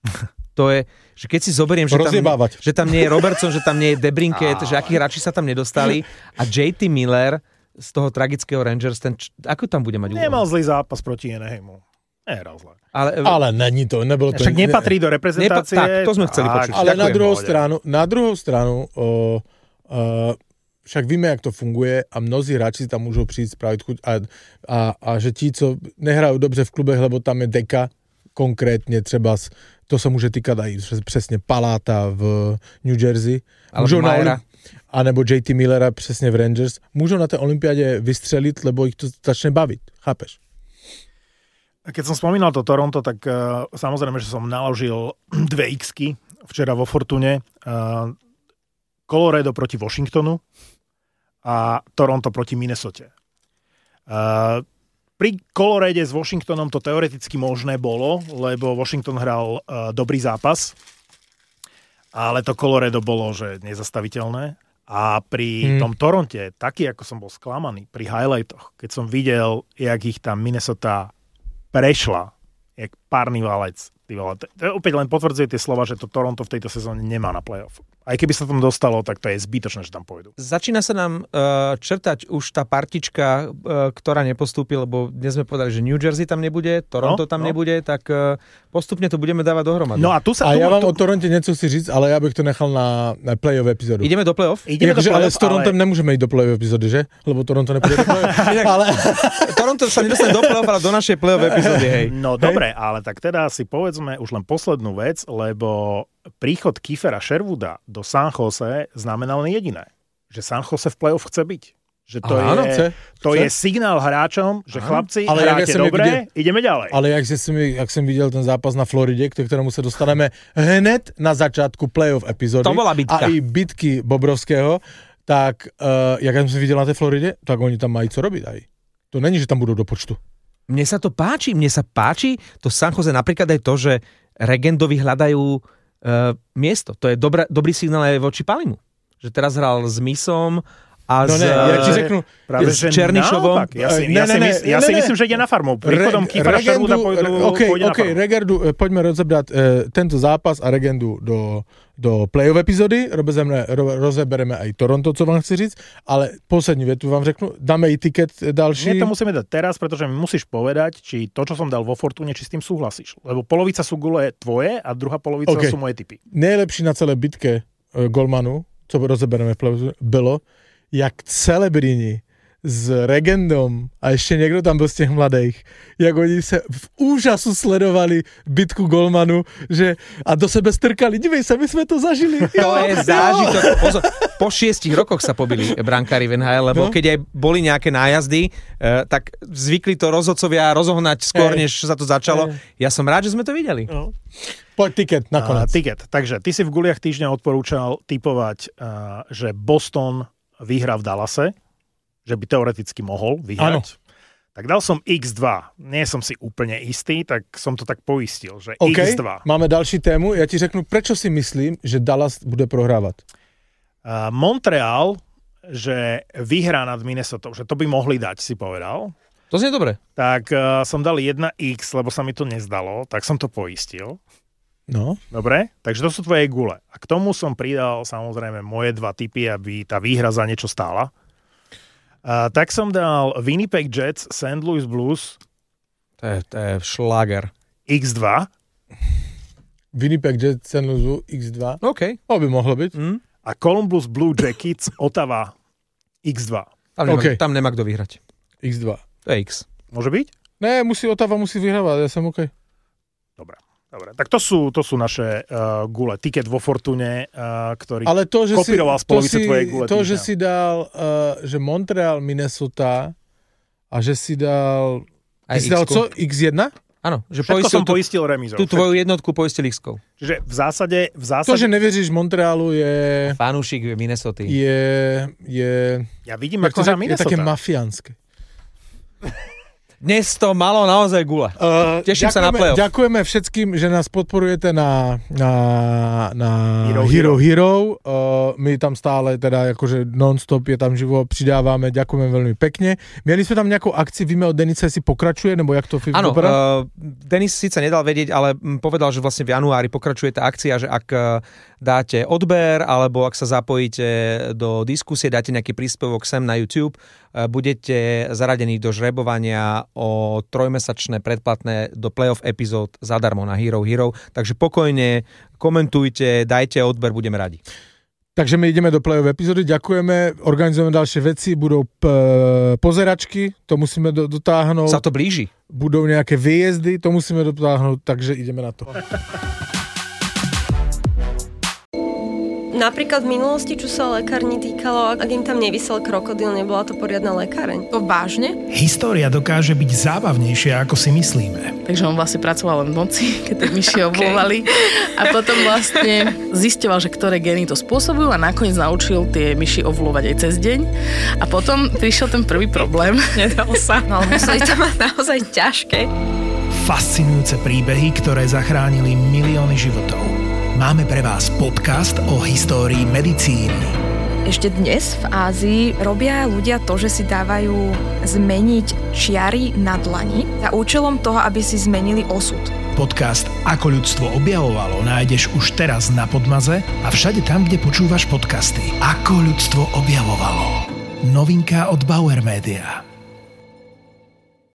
To je, že keď si zoberiem, že tam, že tam nie je Robertson, že tam nie je DeBrincat, že akí hráči sa tam nedostali a J T Miller z toho tragického Rangers, ten, ako tam bude mať úlohu? Nemal zlý zápas proti Anaheimu. Nehral zle. Ale, ale není to, nebolo to... Však nepatrí do reprezentácie. Nepa, tak, to sme chceli počuť. Ale na druhou stranu, na druhou stranu, o, o, však víme, jak to funguje a mnozí hráči tam môžu prísť spraviť chuť a, a, a že ti, co nehrajú dobře v klubech, lebo tam je deka, konkrétně třeba, to sa môže týkať aj přesne Paláta v New Jersey. Alebo Majera. A nebo J T Millera přesně v Rangers. Môžu na té olympiáde vystřeliť, lebo ich to začne baviť. Chápeš? Keď som spomínal to Toronto, tak uh, samozrejme, že som naložil dve iksky včera vo Fortune. Uh, Colorado proti Washingtonu a Toronto proti Minnesote. Uh, pri Colorade s Washingtonom to teoreticky možné bolo, lebo Washington hral uh, dobrý zápas, ale to Colorado bolo, že nezastaviteľné. A pri hmm. tom Toronte, taký ako som bol sklamaný, pri highlightoch, keď som videl, jak ich tam Minnesota prešla, jak párny valec. To, to opäť len potvrdzuje tie slova, že to Toronto v tejto sezóne nemá na playoff. Aj keby sa tam dostalo, tak to je zbytočné, že tam pôjdu. Začína sa nám uh, črtať už tá partička, uh, ktorá nepostúpi, lebo dnes sme povedali, že New Jersey tam nebude, Toronto no, tam no. nebude, tak uh, postupne to budeme dávať dohromady. No a tu sa, a tu, ja vám tu... o Toronte niečo chci říct, ale ja bych to nechal na, na playoff epizódu. Ideme do playoff? Ideme do playoff, ale s Torontom ale... nemôžeme ísť do playoff epizódy, že? Lebo Toronto nepôjde do playoff. ale... Toronto sa nedostane do playoff, ale do našej playoff epizódy, hej. No hej. Dobre, ale tak teda si povedzme už len poslednú vec, lebo príchod Kiefera Sherwooda do San Jose znamenal len jediné, že San Jose v playoff chce byť. Že to, áno, je, chce, to chce. je signál hráčom, že áno. Chlapci, ale hráte dobre, videl, ideme ďalej. Ale jak, som, jak som videl ten zápas na Floride, k ktorému sa dostaneme hned na začiatku playoff epizódy to bola bitka. A i bitky Bobrovského, tak uh, jak som videl na tej Floride, tak oni tam majú co robiť aj. To není, že tam budú do počtu. Mne sa to páči, mne sa páči to San Jose napríklad aj to, že Regendovi hľadajú Uh, miesto. To je dobrá, dobrý signál aj voči Palimu. Že teraz hral s Misom a no s, ne, ja ti řeknu, práve, s Černišovom. Ja si, ja ne, ne, si, ja ne, si ne, myslím, že ide na farmu. Príchodom Re, Kiefera Sherwooda pôjdu, okay, pôjde okay, na farmu. Regendu, poďme rozebrať uh, tento zápas a Regendu do, do play-off epizódy. Rozeberieme, rozebereme aj Toronto, co vám chci říct, ale poslední vetu vám řeknu. Dáme i tiket další. Nie, to musíme dať teraz, pretože mi musíš povedať, či to, čo som dal vo Fortune, či s tým súhlasíš. Lebo polovica sú gule tvoje a druhá polovica okay. sú moje tipy. Nejlepší na celé bitke uh, golmanu, co rozebereme v play-off, bylo, jak celebrini s Regendom a ešte niekto tam bol z tých mladých, jak oni sa v úžasu sledovali bitku Golmanu, že a do sebe strkali, dívej sa, my sme to zažili. To je zážitok. Pozor, po šiestich rokoch sa pobili brankári v en há el, lebo no. keď aj boli nejaké nájazdy, eh, tak zvykli to rozhodcovia rozohnať skôr, Ej. než sa to začalo. Ej. Ja som rád, že sme to videli. No. Poď tiket, nakoniec. Uh, tiket. Takže ty si v guliach týždňa odporúčal tipovať, uh, že Boston vyhrá v Dallase, že by teoreticky mohol vyhrať. Áno. Tak dal som iks dva. Nie som si úplne istý, tak som to tak poistil, že okay, iks dva. Máme ďalší tému. Ja ti řeknu, prečo si myslím, že Dallas bude prohrávať. Uh, Montreal, že vyhrá nad Minnesotou, že to by mohli dať, si povedal. To znie dobre. Tak uh, som dal jedna iks, lebo sa mi to nezdalo, tak som to poistil. No. Dobre, takže to sú tvoje gule. A k tomu som pridal samozrejme moje dva tipy, aby tá výhra za niečo stála. Uh, tak som dal Winnipeg Jets, Saint Louis Blues. To je, to je šláger. iks dva. Winnipeg Jets, Saint Louis iks dva. OK. To by mohlo byť. Mm. A Columbus Blue Jackets, Ottawa iks dva. Tam nemá, okay. tam nemá kto vyhrať. iks dva. To je X. Môže byť? Ne, musí Ottawa musí vyhrávať, ja som OK. Dobre. Dobre, tak to sú, to sú naše uh, gule. Tiket vo Fortune, uh, ktorý ale to, že kopíroval si, z polovice si, tvojej gule. To, týždňa. že si dal, uh, že Montreal, Minnesota a že si dal... Aj si dal co? iks jedna? Áno, Áno. že všetko som tú, poistil remízou. Tú tvoju jednotku poistil X-kou. Čiže v zásade... V zásade... To, že neveříš Montrealu je... Fanúšik Minnesota. Je... je ja vidím, ako hrá Minnesota. Je také mafiánske. Dnes to malo naozaj gule. Uh, Teším sa na play-off. Ďakujeme všetkým, že nás podporujete na, na, na Hero Hero Hero. Hero. Uh, my tam stále teda akože non-stop je tam živo, pridávame, ďakujeme veľmi pekne. Mieli sme tam nejakú akciu, víme od Denisa, si pokračuje, nebo jak to Áno, doberá? uh, Denis síce nedal vedieť, ale povedal, že vlastne v januári pokračuje tá akcia, že ak uh, dáte odber, alebo ak sa zapojíte do diskusie, dáte nejaký príspevok sem na YouTube, uh, budete zaradení do žrebovania o trojmesačné predplatné do playoff epizód zadarmo na Hero Hero. Takže pokojne komentujte, dajte odber, budeme radi. Takže my ideme do playoff epizódy, ďakujeme, organizujeme ďalšie veci, budú p- pozeračky, to musíme do- dotáhnuť. Sa to blíži. Budú nejaké výjezdy, to musíme dotáhnuť, takže ideme na to. Napríklad v minulosti, čo sa lekárni týkalo, ak im tam nevysel krokodil, nebola to poriadna lekáreň. To vážne? História dokáže byť zábavnejšia, ako si myslíme. Takže on vlastne pracoval len v noci, keď tie myši obvolali. A potom vlastne zisťoval, že ktoré gény to spôsobujú a nakoniec naučil tie myši ovlovať aj cez deň. A potom prišiel ten prvý problém. Nedalo sa. No ale museli to mať naozaj ťažké. Fascinujúce príbehy, ktoré zachránili milióny životov. Máme pre vás podcast o histórii medicíny. Ešte dnes v Ázii robia ľudia to, že si dávajú zmeniť čiary na dlani za účelom toho, aby si zmenili osud. Podcast Ako ľudstvo objavovalo nájdeš už teraz na Podmaze a všade tam, kde počúvaš podcasty. Ako ľudstvo objavovalo. Novinka od Bauer Media.